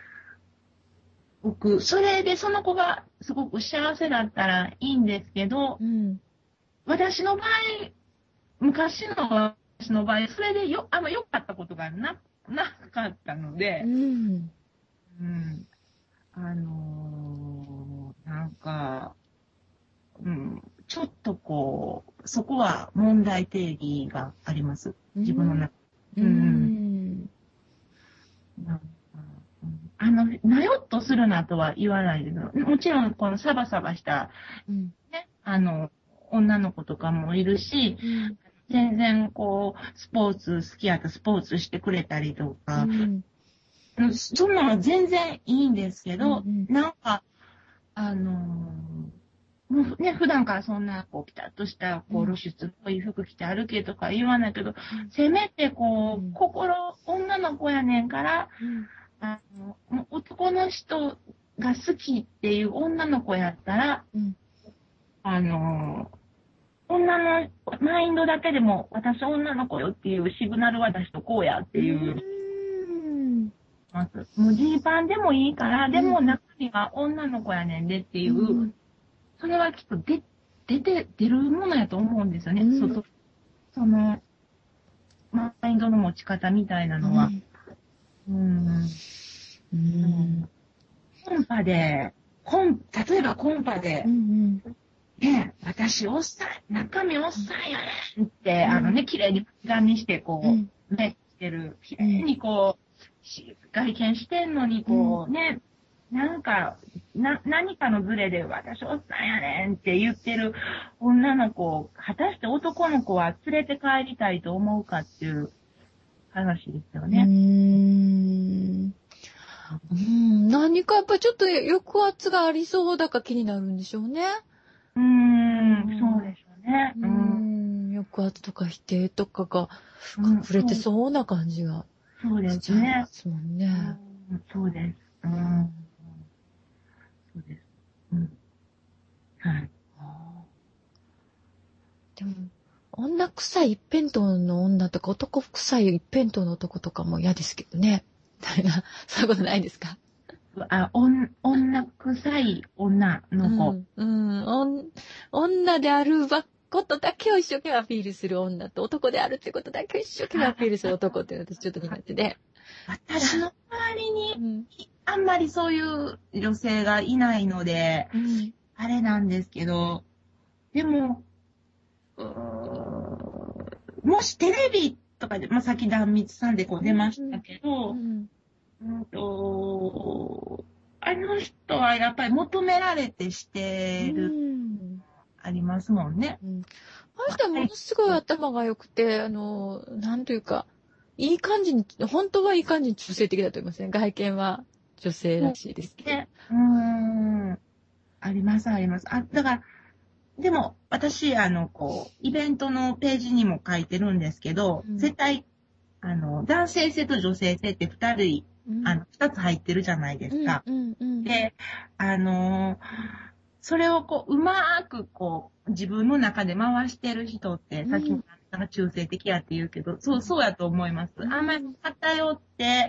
置く。それでその子がすごく幸せだったらいいんですけど、うん、私の場合、昔の私の場合、それでよ、あの、良かったことがな、なかったので、うん。うん、あのー、なんか、うん、ちょっとこう、そこは問題定義があります。自分の中で。うん。うんなんかあの、なよっとするなとは言わないけど、もちろんこのサバサバした、うん、ね、あの、女の子とかもいるし、うん、全然こう、スポーツ好きやったらスポーツしてくれたりとか、うん、そんなの全然いいんですけど、うんうん、なんか、あのーもうね、普段からそんな、こう、ピタッとした、こう、露出のいい服着て歩けとか言わないけど、うん、せめて、こう、うん、心、女の子やねんから、うん、あの、男の人が好きっていう女の子やったら、うん、あの、女のマインドだけでも、私女の子よっていうシグナルは出しとこうやっていう。うんまず、もうジーパンでもいいから、でも中身は女の子やねんでっていう、うんそれはきっと出、出て、出るものやと思うんですよね。うん、外、その、マインドの持ち方みたいなのは。うん。うん。コンパで、コン、例えばコンパで、うんうん、ね私おっさん、中身おっさんやねんって、うん、あのね、綺麗にガンにして、こう、うん、ね、 てる。綺麗にこう、し外見してんのに、こう、ね、なんか、な、何かのズレで私おっさんやねんって言ってる女の子を、果たして男の子は連れて帰りたいと思うかっていう話ですようーね。 ん。うん。何かやっぱりちょっと抑圧がありそうだから気になるんでしょうね。 うーん、そうでしょうね。 ううん。 ん。抑圧とか否定とかがうん隠れてそうな感じがそうでしちゃいすねま。すもんね。 うんそうです。うん。そうです。うん。はい。 でも、女臭い一辺倒の女とか男臭い一辺倒の男とかも嫌ですけどね。みたいな、そういうことないですか？ あ、おん、女臭い女の子。 うん、うん、おん女であることだけを一生懸命アピールする女と男であるってことだけを一生懸命アピールする男っていうのは私ちょっと苦手で。 私の周りうに、 ん、 あんまりそういう女性がいないので、 うん、 あれなんですけど、でも、うーもしテレビとかで、まあ、さっき壇蜜さんでこう出ましたけど、 うんうんと、あの人はやっぱり求められてしうてる、 んありますもんね。 うん、あの人はものすごい頭が良くて、あの、なんというか、いい感じに、本当はいい感じに中性的だと思いますね。外見は女性らしいですけど。 ね、うーん、あります、あります。あ、だから、でも、私、あの、こう、イベントのページにも書いてるんですけど、 うん絶対、あの、男性性と女性性って二人、 うんあの、二つ入ってるじゃないですか。 うんうん、 で、あの、それをこう、うまーくこう、自分の中で回してる人って、さっきもなんか中性的やって言うけど、そう、そうやと思います。 うんあんまり偏って、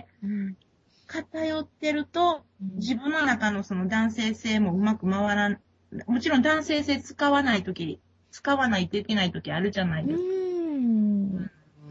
うん偏ってると、 うん自分の中のその男性性もうまく回らん、もちろん男性性使わないとき、使わないといけないときあるじゃないですか。 うん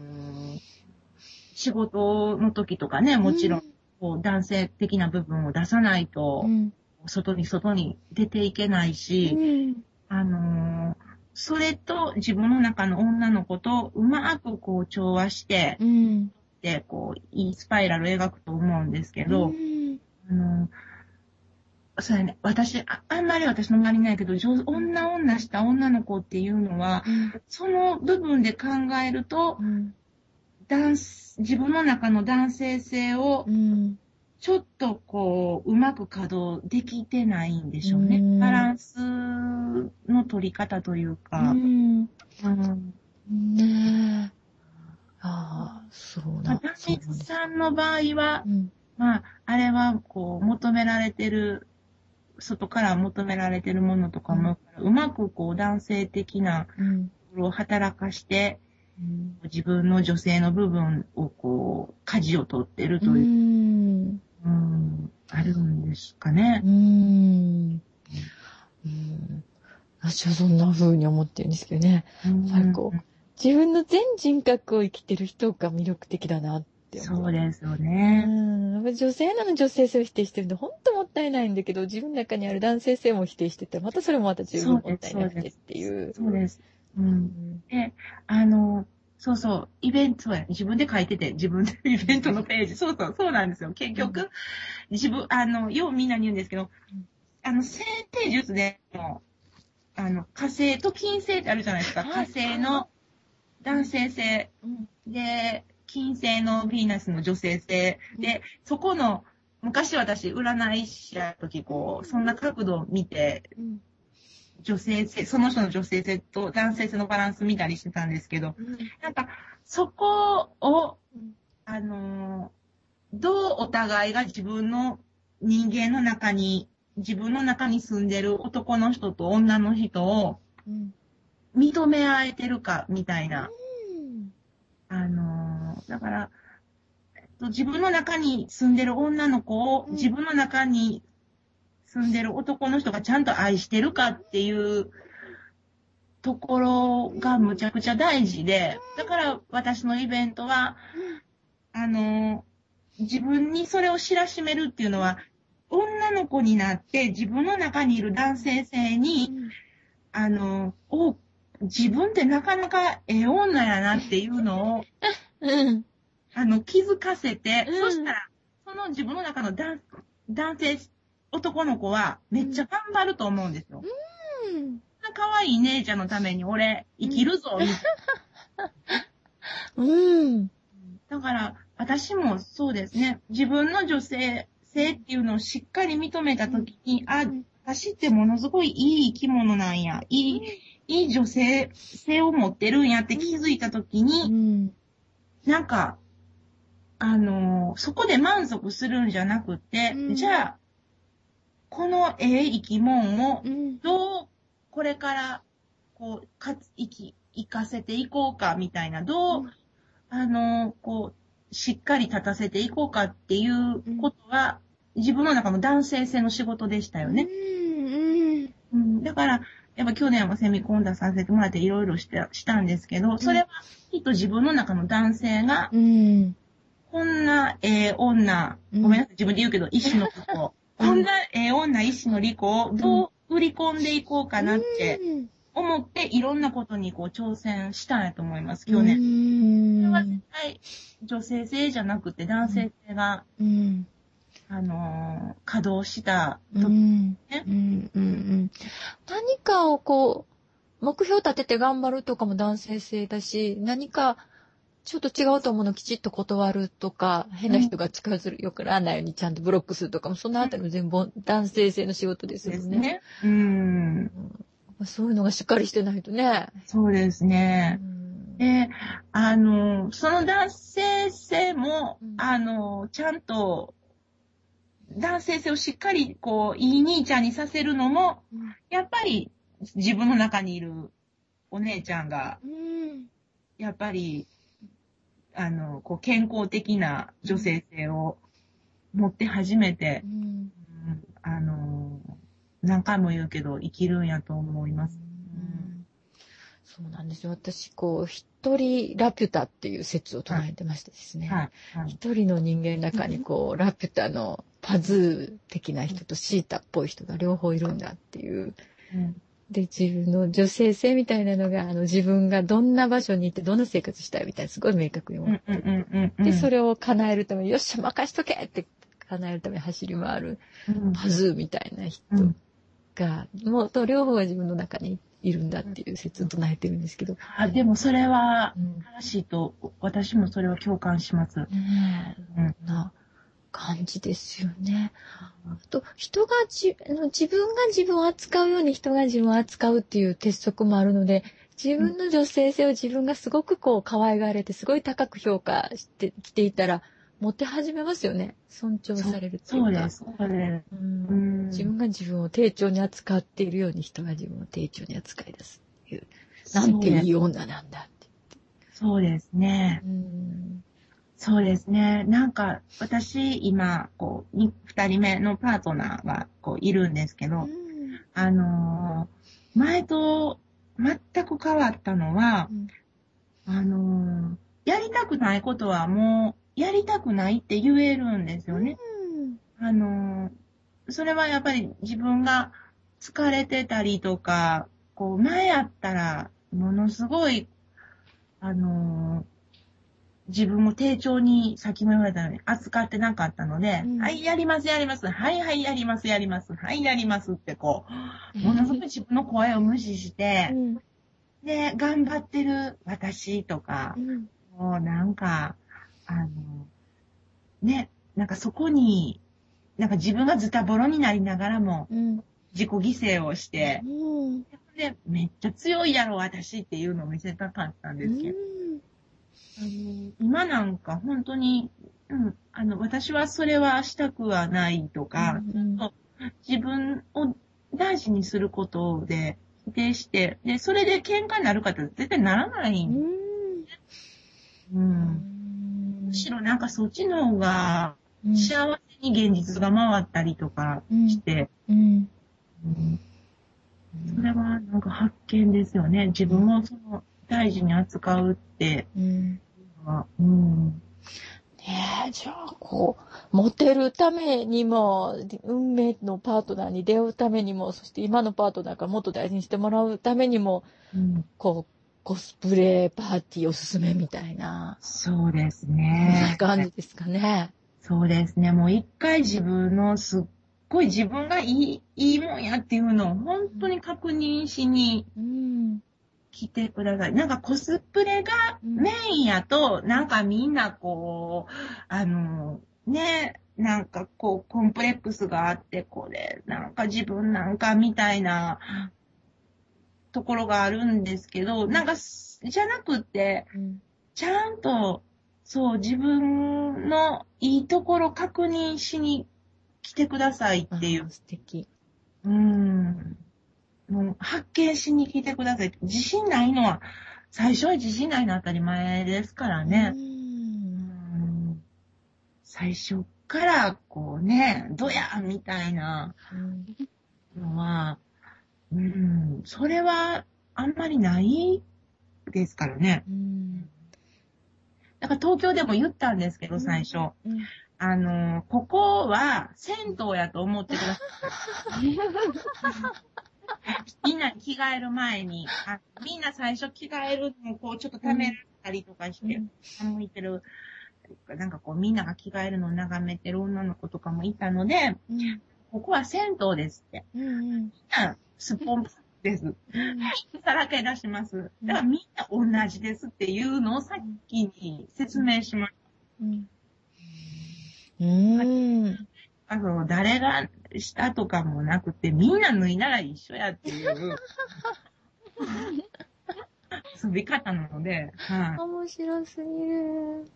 仕事の時とかね、もちろん、こう男性的な部分を出さないと、 うん外に外に出ていけないし、 うんあのーそれと自分の中の女の子とうまくこう調和して、 うんで、こう、いいスパイラルを描くと思うんですけど、 うんあのーそうやね、私あ、あんまり私の周りないけど、上女女した女の子っていうのは、その部分で考えると、 うん男自分の中の男性性をうんちょっとこう、うまく稼働できてないんでしょうね。 うんバランスの取り方といううか。 んうんねえ。ああ、そうな。 ダミそうなんです。 さんの場合はう、んまあ、あれはこう、求められてる、外から求められてるものとかも、うまくこう、男性的なうんところを働かして、 うん自分の女性の部分をこう、舵を取ってるうという、 んうん、あるんですかねう。んうん私はそんな風に思ってるんですけどね。 うんやっぱりこう、自分の全人格を生きてる人が魅力的だなって思う。 そうですようね。 ん。やっぱ女性なの女性性を否定してるの本当もったいないんだけど、自分の中にある男性性も否定してて、またそれもまた自分もったいなくてっていう。 そうです。う。 うんんで、あの、そうそう、イベントは自分で書いてて、自分でイベントのページ。そうそう、そうなんですよ。結局、 うん自分、あの、ようみんなに言うんですけどうん、 あの、先定術でも、あの、火星と金星ってあるじゃないですか。 はい火星の男性性うんで、金星のヴィーナスの女性性で、そこの、昔私、占い師や時、こう、そんな角度を見て、 うん女性性、その人の女性性と男性性のバランス見たりしてたんですけど、 うんなんか、そこを、 うんあのー、どうお互いが自分の人間の中に、自分の中に住んでる男の人と女の人をうん認め合えてるか、みたいな。 うんあのー、だから、えっと自分の中に住んでる女の子をうん自分の中に住んでる男の人がちゃんと愛してるかっていうところがむちゃくちゃ大事で、だから私のイベントは、あの、自分にそれを知らしめるっていうのは、女の子になって自分の中にいる男性性に、あの、お、自分ってなかなかええ女やなっていうのをうんあの、気づかせて、 うんそしたら、その自分の中の男男性、男の子はめっちゃ頑張ると思うんですよ。 うん。 そんな可愛い姉ちゃんのために俺、生きるぞ、みたいな。 うん。 だから、私もそうですね、自分の女性性っていうのをしっかり認めたときに、あ、私ってものすごいいい生き物なんや、いい、いい女性性を持ってるんやって気づいたときうに、 ん。 なんか、あのーそこで満足するんじゃなくて、 うんじゃあ、このええ生き物をうん。 どう、これから、こう、かつ、生き、生かせていこうか、みたいな、どう、 うんあのーこう、しっかり立たせていこうかっていうことは、自分の中の男性性の仕事でしたよね。 うん。 うん、だから、やっぱ去年もセミコンダさせてもらっていろいろしたしたんですけど、それはきっと自分の中の男性が、 うん。 こんなええ女、 うんごめんなさい、自分で言うけど、医師の利子、こんなええ女、医師の利子をどう売り込んでいこうかなって思って、いろんなことにこう挑戦したんやと思います、去年。それは絶対女性性じゃなくて男性性が、 うん。 あのー稼働した時、 うん。 ねうん。うん。何かをこう、目標立てて頑張るとかも男性性だし、何かちょっと違うと思うのをきちっと断るとか、変な人が近づるよくらないようにちゃんとブロックするとかも、そのあたりも全部男性性の仕事ですよね。 ですね。うん。 そういうのがしっかりしてないとね。 そうですね。で、あの、その男性性も、 うんあの、ちゃんと、男性性をしっかり、こう、いい兄ちゃんにさせるのも、 うんやっぱり、自分の中にいるお姉ちゃんが、 うんやっぱり、あの、こう、健康的な女性性を持って初めてう、んうんあの、何回も言うけど、生きるんやと思います。 うんそうなんですよ。私、こう、一人ラピュタっていう説を唱えてましてですね。 はい。はい。 一人の人間の中にこう、ラピュタのパズー的な人とシータっぽい人が両方いるんだっていう。 うんで、自分の女性性みたいなのが、あの、自分がどんな場所に行ってどんな生活したいみたいな、すごい明確に思ってうんうんうんうん。 で、それを叶えるために、よっしゃ、任しとけって叶えるために走り回るうんパズーみたいな人うんが、もう、と両方が自分の中にいるんだっていう説を唱えてるんですけど。 あ、でもそれはうん正しいと、私もそれは共感します。 ねえ、 うんそんな感じですよね。あと、人がじあの自分が自分を扱うように人が自分を扱うっていう鉄則もあるので、自分の女性性を自分がすごくこう可愛がられて、すごい高く評価してきていたら、モテ始めますよね。尊重されるっていうか。 そうです。そうです。 うんうん自分が自分を丁重に扱っているように人が自分を丁重に扱い出すっていう。なんていい女なんだって。 そうですね。 うんそうですね。なんか、私、今、こう、に二人目のパートナーが、こう、いるんですけど、 うんあのー前と全く変わったのは、 うんあのーやりたくないことはもう、やりたくないって言えるんですよね。あのーそれはやっぱり自分が疲れてたりとか、こう、前やったら、ものすごい、あのー自分も丁重に、さっきも言われたように扱ってなかったので、 うんはい、やります、やります。はい、はい、やります、やります。はい、やりますってこう、ものすごい自分の声を無視して、 うんで、頑張ってる私とかう、んもうなんか、あの、ね、なんかそこに、なんか自分がズタボロになりながらもうん自己犠牲をして、 うんで、めっちゃ強いやろ、私っていうのを見せたかったんですけど、あの今なんか本当に、うん、あの、私はそれはしたくはないとか、 うん自分を大事にすることで否定して、で、それで喧嘩になるかって絶対ならない。 ううんんむしろなんかそっちの方がうん幸せに現実が回ったりとかして、 うんうんそれはなんか発見ですよね。自分をその大事に扱うってうんいうのは。うんねえ、じゃあ、こう、モテるためにも、運命のパートナーに出会うためにも、そして今のパートナーからもっと大事にしてもらうためにも、 うんこう、 コスプレパーティーおすすめみたいな。 そうですそんなね。 感じですかね。 そうですね。もう一回自分のすっごい自分がいい、いいもんやっていうのを本当に確認しにうん。 来てください。なんかコスプレがメインやと、なんかみんなこう、あの、ね、なんかこう、コンプレックスがあって、これ、なんか自分なんかみたいなところがあるんですけど、なんか、じゃなくて、 うん。 ちゃんと、そう、自分のいいところ確認しに来てくださいっていうあ。素敵。 うーん。もう発見しに来てください。自信ないのは、最初は自信ないの当たり前ですからう。 ね。うんん最初から、こうね、どやみたいなうんのは、うん、それはあんまりないですからね。 うんだから東京でも言ったんですけど、最初。 うんあの、ここは銭湯やと思ってください。みんなに着替える前に、あみんな最初着替えるのをこうちょっとためらったりとかして、向いてる、なんかこうみんなが着替えるのを眺めてる女の子とかもいたので、 うんここは銭湯ですって。 うんうんスポンプです。 うんさらけ出します。だからみんな同じですっていうのをさっきに説明しました。 うんうんあの、誰がしたとかもなくて、みんな脱いだら一緒やっていう遊び方なので、はい。 面白すぎる。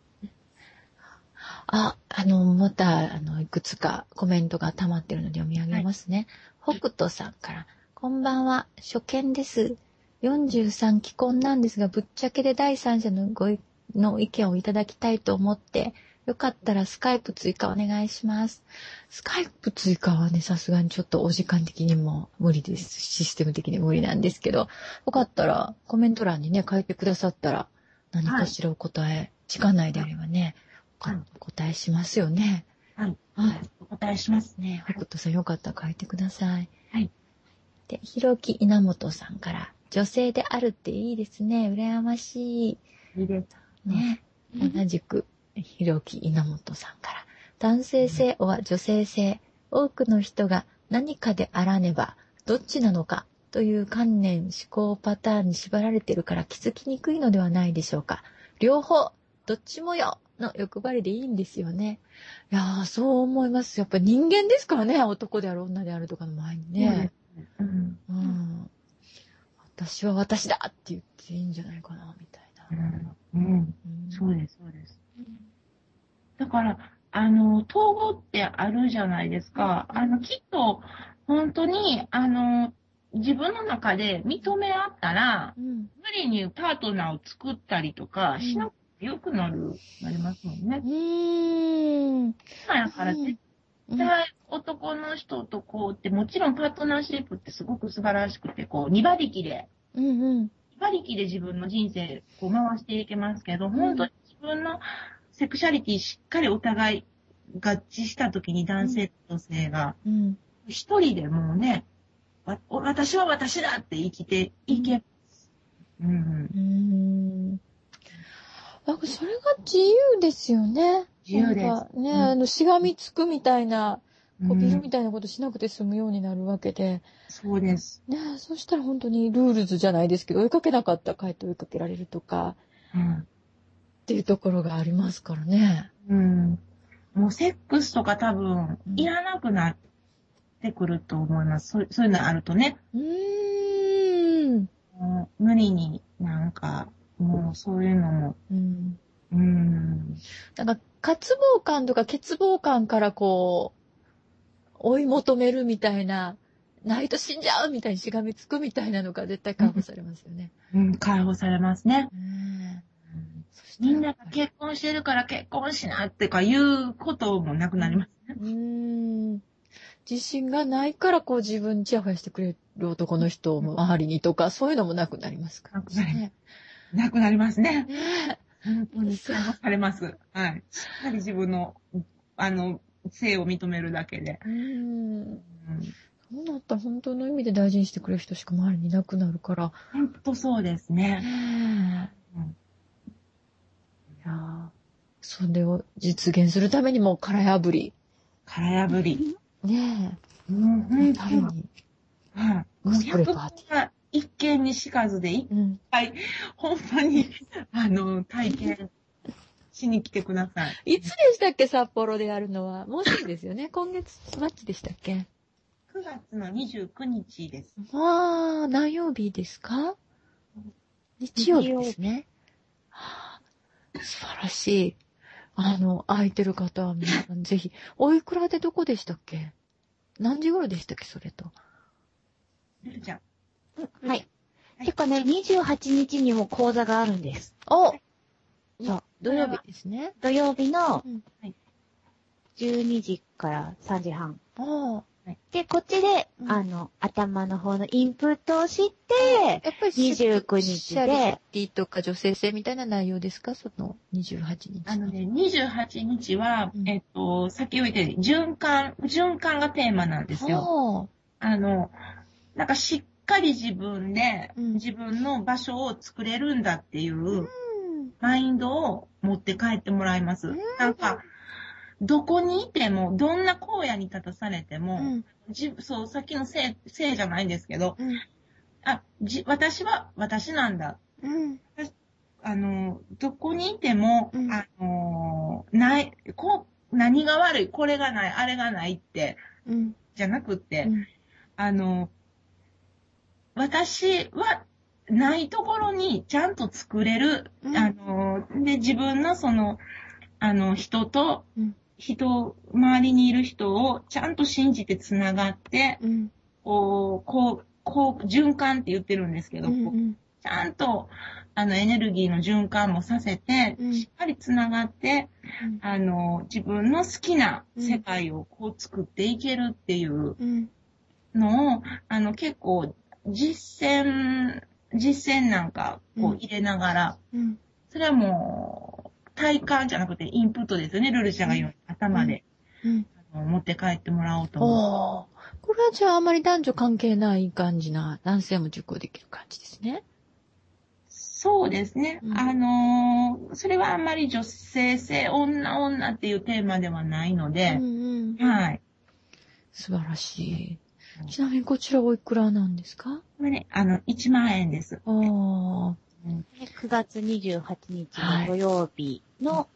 あ、あの、また、あの、いくつかコメントが溜まってるので読み上げますね。北斗さんから、こんばんは、初見です。よんじゅうさん既婚なんですが、ぶっちゃけで第三者のごいの意見をいただきたいと思って、よかったらスカイプ追加お願いします。スカイプ追加はね、さすがにちょっとお時間的にも無理です。システム的に無理なんですけど、よかったらコメント欄にね、書いてくださったら、何かしらお答え、時間内であればね、 はいお答えしますよね。 はい。 はい。 お答えします。 ね、北斗さんよかったら書いてください。 はい。 で、ひろき稲本さんから、女性であるっていいですね。羨ましい。 いいです。 ね。同じく、ひろき稲本さんから、男性性は女性性。多くの人が何かであらねば、どっちなのかという観念、思考パターンに縛られているから気づきにくいのではないでしょうか。両方、どっちもよの欲張りでいいんですよね。いやー、そう思います。やっぱ人間ですからね。男である女であるとかの前にね。 うん。 うん。私は私だって言っていいんじゃないかな、みたいな。 うん。うん。 うんそうです、そうです。だから、あの、統合ってあるじゃないですか。あの、きっと、本当に、あの、自分の中で認め合ったら、 うん。 無理にパートナーを作ったりとかしなくてよくなる、なりますもんね。 うーん。 今やから絶うん。 対男の人とこうって、もちろんパートナーシップってすごく素晴らしくて、こう、二馬力で、 うんうん。 二馬力で自分の人生こう回していけますけど、本当に自分のセクシャリティしっかりお互い合致した時に男性と女性が、 うん。 一人でもうね、わ私は私だって生きていけます。うん。 うーん。なんかそれが自由ですよね。 自由ですなんかね、 うんあの、しがみつくみたいな、こうびるんみたいなことしなくて済むようになるわけで。 そうです。 ね、そしたら本当にルールズじゃないですけど、追いかけなかったらかえって追いかけられるとか、 うん。 っていうところがありますからね。 うん。もうセックスとか多分うんいらなくなってくると思います。そうそういうのあるとね。 うーん。 もう無理になんか、もうそういうのも、 うん。 うーん。 なんか、渇望感とか欠乏感からこう、追い求めるみたいな、ないと死んじゃうみたいにしがみつくみたいなのが絶対解放されますよね。 うん、解放されますね。 ねえうんそしたらみんなが結婚してるから結婚しなってかいうこともなくなりますね。 うーん。自信がないからこう自分にチヤホヤしてくれる男の人を周りにとか、そういうのもなくなりますからなくなりね。 なくなりますね。 ね本当に解放されます。はい。しっかり自分の、あの、性を認めるだけで。 え。うーん。 うんそうなったたら本当の意味で大事にしてくれる人しか周りにいなくなるから。 ほんとそうですね。 ねえ。 うん、 いやー、それを実現するためにも殻破り。 殻破り。 ねえ。 もう本当ために。 はい。もうひゃくが一見にしかずで、いっぱい、うん、ほんまに、あの、体験しに来てください。 いつでしたっけ、札幌でやるのは。もうすぐですよね。今月末でしたっけ？ くがつのにじゅうくにちです。 わー、何曜日ですか？日曜日ですね。はあ、素晴らしい。あの、空いてる方は皆さんぜひ。おいくらでどこでしたっけ？何時頃でしたっけ、それと。 ルルちゃん。 はい。てかね、にじゅうはちにちにも講座があるんです。 お、 そう。 土曜日ですね。 土曜日のじゅうにじからさんじはん。 ああ。 で、こっちで、うん、あの、頭の方のインプットをして、やっぱりにじゅうくにちで。シャリティとか女性性みたいな内容ですか？そのにじゅうはちにち。 あのね、にじゅうはちにちは、うん、えっと、先ほど言った循環、循環がテーマなんですよ。あの、なんかしっかり自分で、うん、自分の場所を作れるんだっていう、うん、マインドを持って帰ってもらいます。うん、なんか、どこにいても、どんな荒野に立たされても、うん、じそう、さっきのせい、せいじゃないんですけど、うん、あじ、私は私なんだ。うん、あの、どこにいても、うん、あの、ない、こ何が悪い、これがない、あれがないって、うん、じゃなくって、うん、あの、私はないところにちゃんと作れる、うん、あの、で、自分のその、あの、人と、うん人、周りにいる人をちゃんと信じてつながって、うん、こう、こう、こう、循環って言ってるんですけど、うんうん、ちゃんと、あの、エネルギーの循環もさせて、うん、しっかりつながって、うん、あの、自分の好きな世界をこう作っていけるっていうのを、あの、結構、実践、実践なんか、こう入れながら、うん、それはもう、体感じゃなくてインプットですよね、ルルちゃんが言う、うん、頭で、うんあの。持って帰ってもらおうと思う。 これはじゃああまり男女関係ない感じな、男性も受講できる感じですね。 そうですね。うん、あのー、それはあんまり女性性、女女っていうテーマではないので、うんうん、はい。 素晴らしい。ちなみにこちらおいくらなんですか？ これね、あの、いちまんえんです。あーくがつにじゅうはちにちの土曜日の、はい、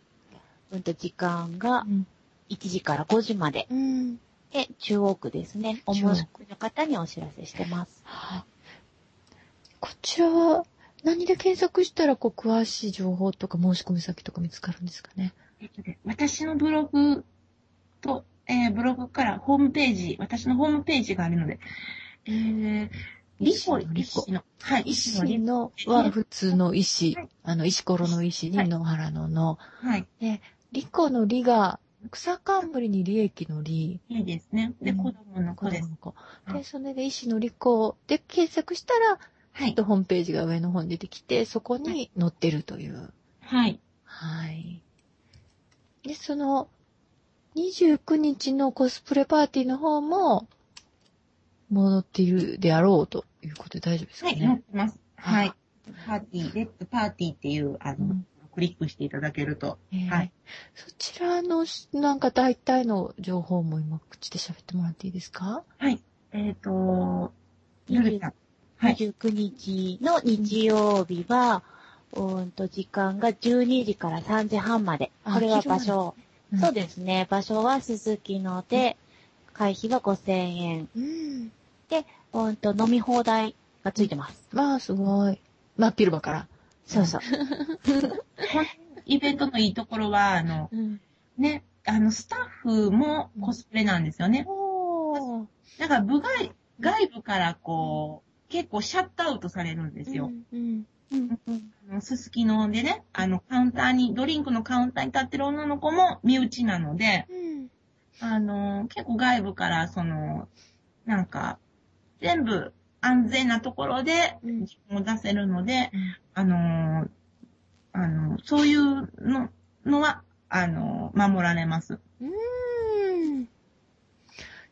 うんと時間がいちじからごじまで。うん、で、中央区ですね。お申し込みの方にお知らせしてます。はい、 こちらは何で検索したらこう詳しい情報とか申し込み先とか見つかるんですかね？ えっとね、私のブログと、えー、ブログからホームページ、私のホームページがあるので、えーリコ、リコの、 はい、石のリコは普通の石、はい、あの、石ころの石に野原のの、はい。で、リコのリが、草冠に利益の利。 いいですね。で、うん、子供の子です。子供の子。で、それで石のリコで検索したら、はい。とホームページが上の方に出てきて、そこに載ってるという。 はい。 はい。で、その、にじゅうくにちのコスプレパーティーの方も、戻っているであろうということで大丈夫ですかね？ はい、載ってます。はい。パーティー、レッツパーティーっていう、あの、うん、クリックしていただけると。えー、はい。 そちらの、なんか大体の情報も今、口で喋ってもらっていいですか？ はい。えっ、ー、と、 ゆるちゃん。にじゅうくにちの日曜日は、うん、うんと、時間がじゅうにじからさんじはんまで。これは場所。うん、そうですね。場所はすすきので、会費はごせんえん。うんで、うんと、飲み放題がついてます。 まあ、すごい。まあ、ピルバから。 そうそう。 イベントのいいところは、あの、うん、ね、あの、スタッフもコスプレなんですよね。うん、だから部外、外部からこう、結構シャットアウトされるんですよ。うんうんうん、すすきのでね、あの、カウンターに、ドリンクのカウンターに立ってる女の子も身内なので、うん、あの、結構外部から、その、なんか、全部安全なところで自分を出せるので、うん、あの、あの、そういうの、のは、あの、守られます。うーん。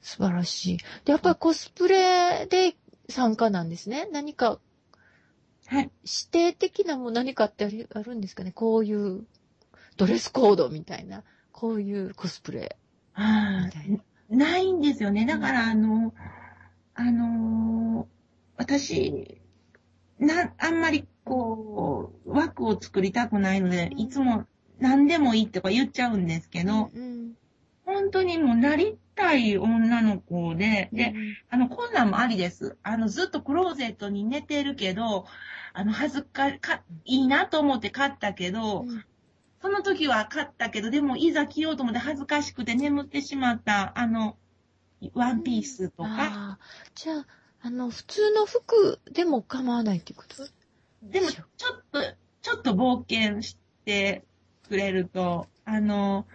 素晴らしい。で、やっぱりコスプレで参加なんですね。何か、 はい。 指定的なもう何かってあるあるんですかね。こういうドレスコードみたいな。こういうコスプレあみたいな。 あ、ないんですよね。だから、あの、あの、私、な、あんまりこう、枠を作りたくないので、 うんいつも何でもいいとか言っちゃうんですけど、 うん本当にもうなりたい女の子で、で、 うんあの、こんなんもありです。あの、ずっとクローゼットに寝てるけど、あの、恥ずか、か、いいなと思って買ったけど、 うんその時は買ったけど、でもいざ着ようと思って恥ずかしくて眠ってしまった、あの、ワンピースとか、 ああ、じゃあ、あの、普通の服でも構わないっていうことでもちょっと、ちょっと冒険してくれると、あの、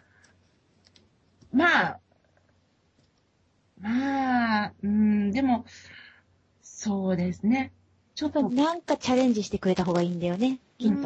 まあ、まあ、うん、でも、そうですね。ちょっと、 なんかチャレンジしてくれた方がいいんだよね、きっと。 うん。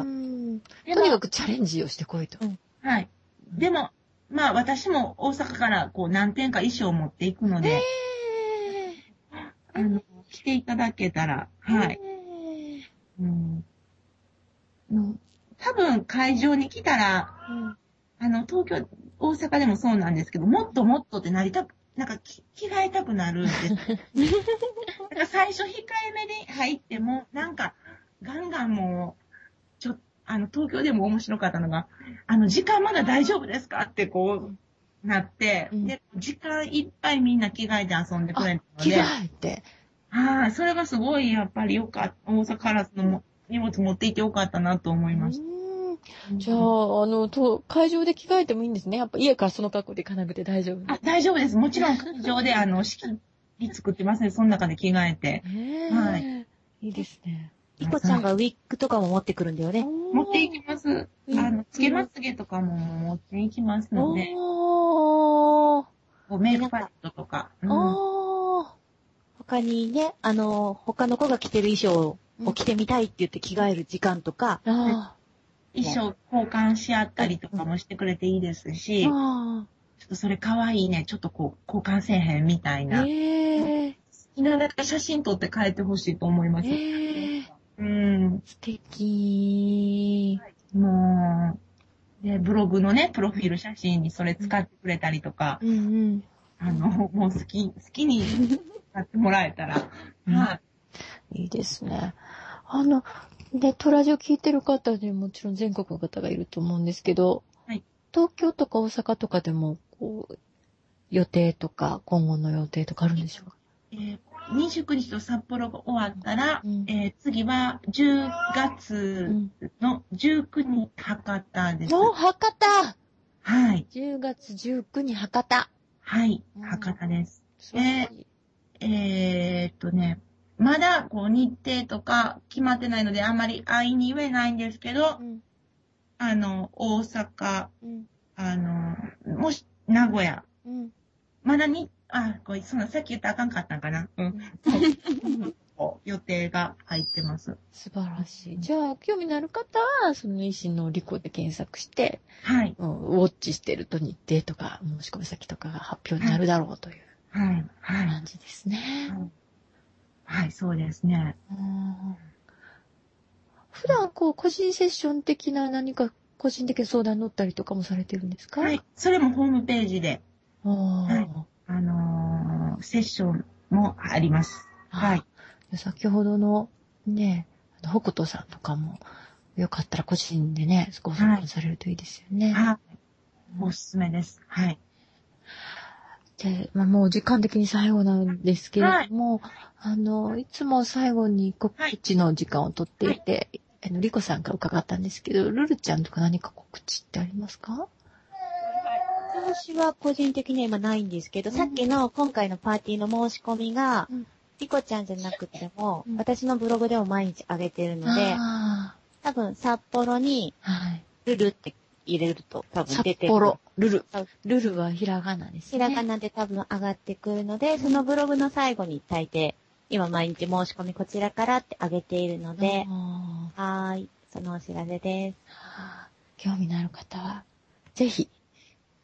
でとにかも、 くチャレンジをしてこいと。 うんはい。でも、まあ私も大阪からこう何点か衣装を持っていくのえで、 えあの、来ていただけたら、はい。 ええうん、うん多分会場に来たら、 うんあの、東京、大阪でもそうなんですけど、もっともっとってなりたく、なんかき着替えたくなるんです。なんか最初控えめで入っても、なんか、ガンガンもう、ちょ、あの、東京でも面白かったのが、あの、時間まだ大丈夫ですかってこう、なって、 うんで、時間いっぱいみんな着替えて遊んでくれあ、 るの着替で、 えて。 はい、それがすごい、やっぱりよかった。大阪からそのも荷物持っていてよかったなと思ういました。 ーん。 うんじゃあ、あの、と、会場で着替えてもいいんですね。やっぱ家からその格好で行かなくて大丈夫。 あ、大丈夫です。もちろん会場で、あの、仕切り作ってますね。その中で着替えて。 ねえ。 はいいいですね。 リコちゃんがウィッグとかも持ってくるんだよね。 持っていきます。 うんあの、つけまつげとかも持っていきますので、 おー。 こうメイクパレットとか。うん。 おー。 他にね、あの、他の子が着てる衣装を着てみたいって言って着替える時間とか、 あ衣装交換し合ったりとかもしてくれていいですー。 し、ちょあっとそれかわいいね。ちょっとこう、交換せえへんみたいー。 な。 ええいなだか写真撮って帰ってほしいと思いまー。 す。 ええー。 うん。 素敵。 もう、で、ブログのね、プロフィール写真にそれ使ってくれたりとか、 うんうん。 あの、もう好き、好きに使ってもらえたら、 うんはい。 いいですね。あの、ネットラジオ聞いてる方でもちろん全国の方がいると思うんですけど、 はい東京とか大阪とかでも、こう、予定とか、今後の予定とかあるんでしょうか？ えー、にじゅうくにちと札幌が終わったら、 うんえー次はじゅうがつのじゅうくにち博多です。 お、博多はい。 じゅうがつじゅうくにち博多。 はい。 うん博多です。 そうええーっとね、まだこう日程とか決まってないのであんまり安易に言えないんですけどう、んあの、大阪、 うんあの、もし、名古屋、 うんまだに、あ、これ、そんなさっき言ったらあかんかったんかな。うん。そうこう予定が入ってます。 素晴らしい。じゃあ、興味のある方は、その医師のリコで検索して、 はい。 うんウォッチしてると日程とか、申し込み先とかが発表になるだろうというはい。はい。 感じですね。 はい、そうですね。 うん普段、こう、個人セッション的な何か、個人的な相談乗ったりとかもされてるんですか？ はい。それもホームページで、 あーはいあのーセッションもあります。はい。 あ先ほどのね、あの北斗さんとかも、よかったら個人でね、ご相談されるといいですよね。 はい。おすすめです。はい。 じゃあ、まあ、もう時間的に最後なんですけれども、あの、いつも最後に告知の時間を取っていて、あの、リコさんから伺ったんですけど、ルルちゃんとか何か告知ってありますか？ 私は個人的には今ないんですけど、さっきの今回のパーティーの申し込みが、 うんリコちゃんじゃなくても、 うん私のブログでも毎日上げてるので、 あ多分札幌にあ、はい。 ルルって入れると多分札出てくる。 幌、ルルそう。 ルルはひらがなですね。 ひらがなで多分上がってくるので、そのブログの最後に大抵、今毎日申し込みこちらからって上げているので、 あはーい、そのお知らせです。 ー興味のある方は、ぜひ、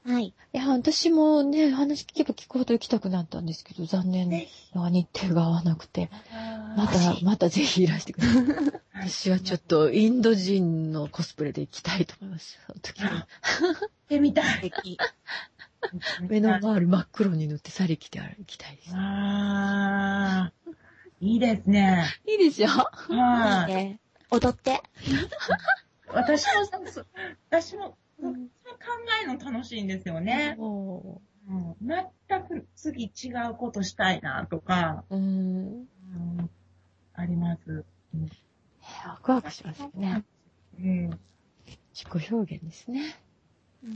はい。 いや、私もね、話聞けば聞くほど行きたくなったんですけど、残念ながら日程が合わなくて、また、またぜひいらしてください。私はちょっとインド人のコスプレで行きたいと思います。その時は。 行ってみたい。 目の周り真っ黒に塗ってサリ着て歩きたいです。 ああ、いいですね。 いいでしょ？ はい。 ね、踊って。 私も、私も、そっちの考えの楽しいんですよね。 おうん、全く次違うことしたいなとか、 うん。 うん、あります。うん、 ワクワクしますよね。 うん、 自己表現ですね。 うん、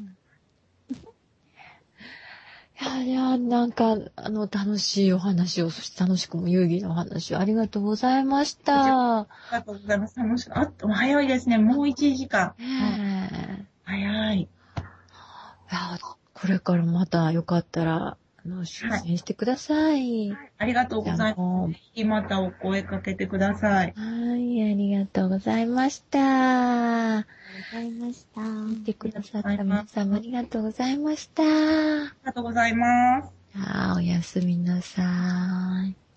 いやいや、なんか、あの、楽しいお話を、そして楽しくも有意義なお話をありがとうございました。 ありがとうございます。楽しく、あっと、早いですね。もういちじかん。 ねえ。 早い。 いや、これからまたよかったら、あの、出演してください。 ありがとうございます。ぜひまたお声かけてください。 はい、ありがとうございました。 ありがとうございました。 見てくださった皆様ありがとうございました。ありがとうございます。 おやすみなさい。